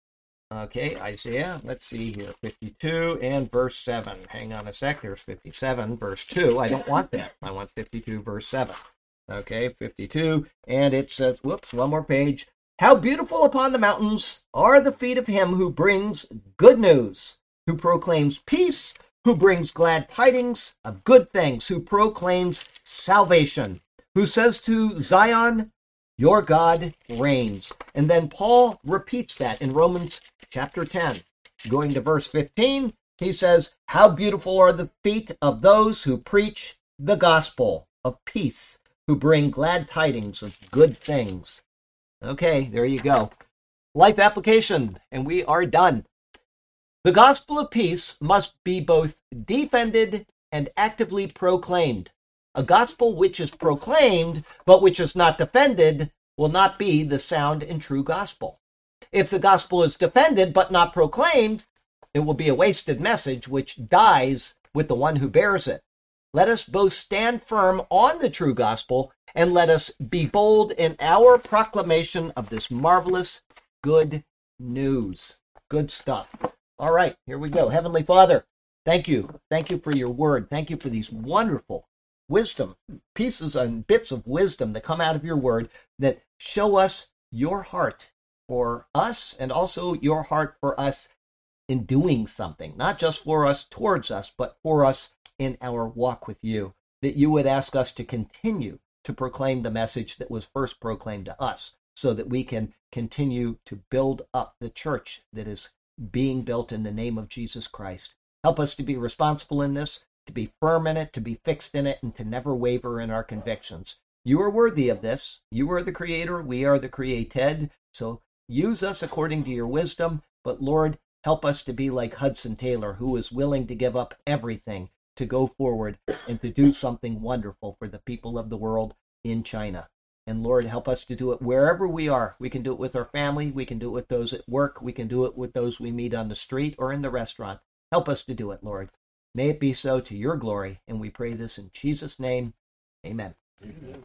Okay, Isaiah, let's see here, 52 and verse 7. Hang on a sec, there's 57, verse 2. I don't want that. I want 52, verse 7. Okay, 52, and it says, whoops, one more page. How beautiful upon the mountains are the feet of him who brings good news, who proclaims peace, who brings glad tidings of good things, who proclaims salvation, who says to Zion, your God reigns. And then Paul repeats that in Romans chapter 10. Going to verse 15, he says, how beautiful are the feet of those who preach the gospel of peace, who bring glad tidings of good things. Okay, there you go. Life application, and we are done. The gospel of peace must be both defended and actively proclaimed. A gospel which is proclaimed, but which is not defended, will not be the sound and true gospel. If the gospel is defended but not proclaimed, it will be a wasted message which dies with the one who bears it. Let us both stand firm on the true gospel, and let us be bold in our proclamation of this marvelous good news. Good stuff. All right, here we go. Heavenly Father, thank you. Thank you for your word. Thank you for these wonderful wisdom, pieces and bits of wisdom that come out of your word that show us your heart for us and also your heart for us in doing something, not just for us towards us, but for us in our walk with you, that you would ask us to continue to proclaim the message that was first proclaimed to us so that we can continue to build up the church that is being built in the name of Jesus Christ. Help us to be responsible in this, to be firm in it, to be fixed in it, and to never waver in our convictions. You are worthy of this. You are the creator. We are the created. So use us according to your wisdom. But Lord, help us to be like Hudson Taylor, who is willing to give up everything to go forward and to do something wonderful for the people of the world in China. And Lord, help us to do it wherever we are. We can do it with our family. We can do it with those at work. We can do it with those we meet on the street or in the restaurant. Help us to do it, Lord. May it be so to your glory. And we pray this in Jesus' name. Amen. Amen.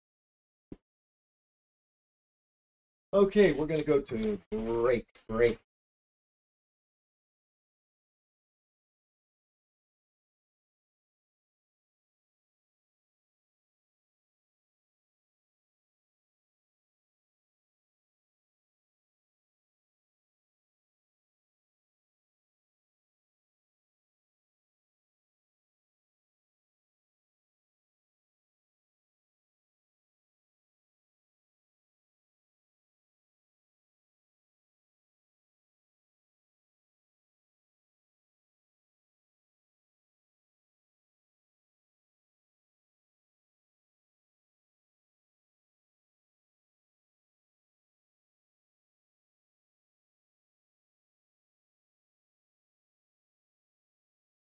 Okay, we're going to go to break.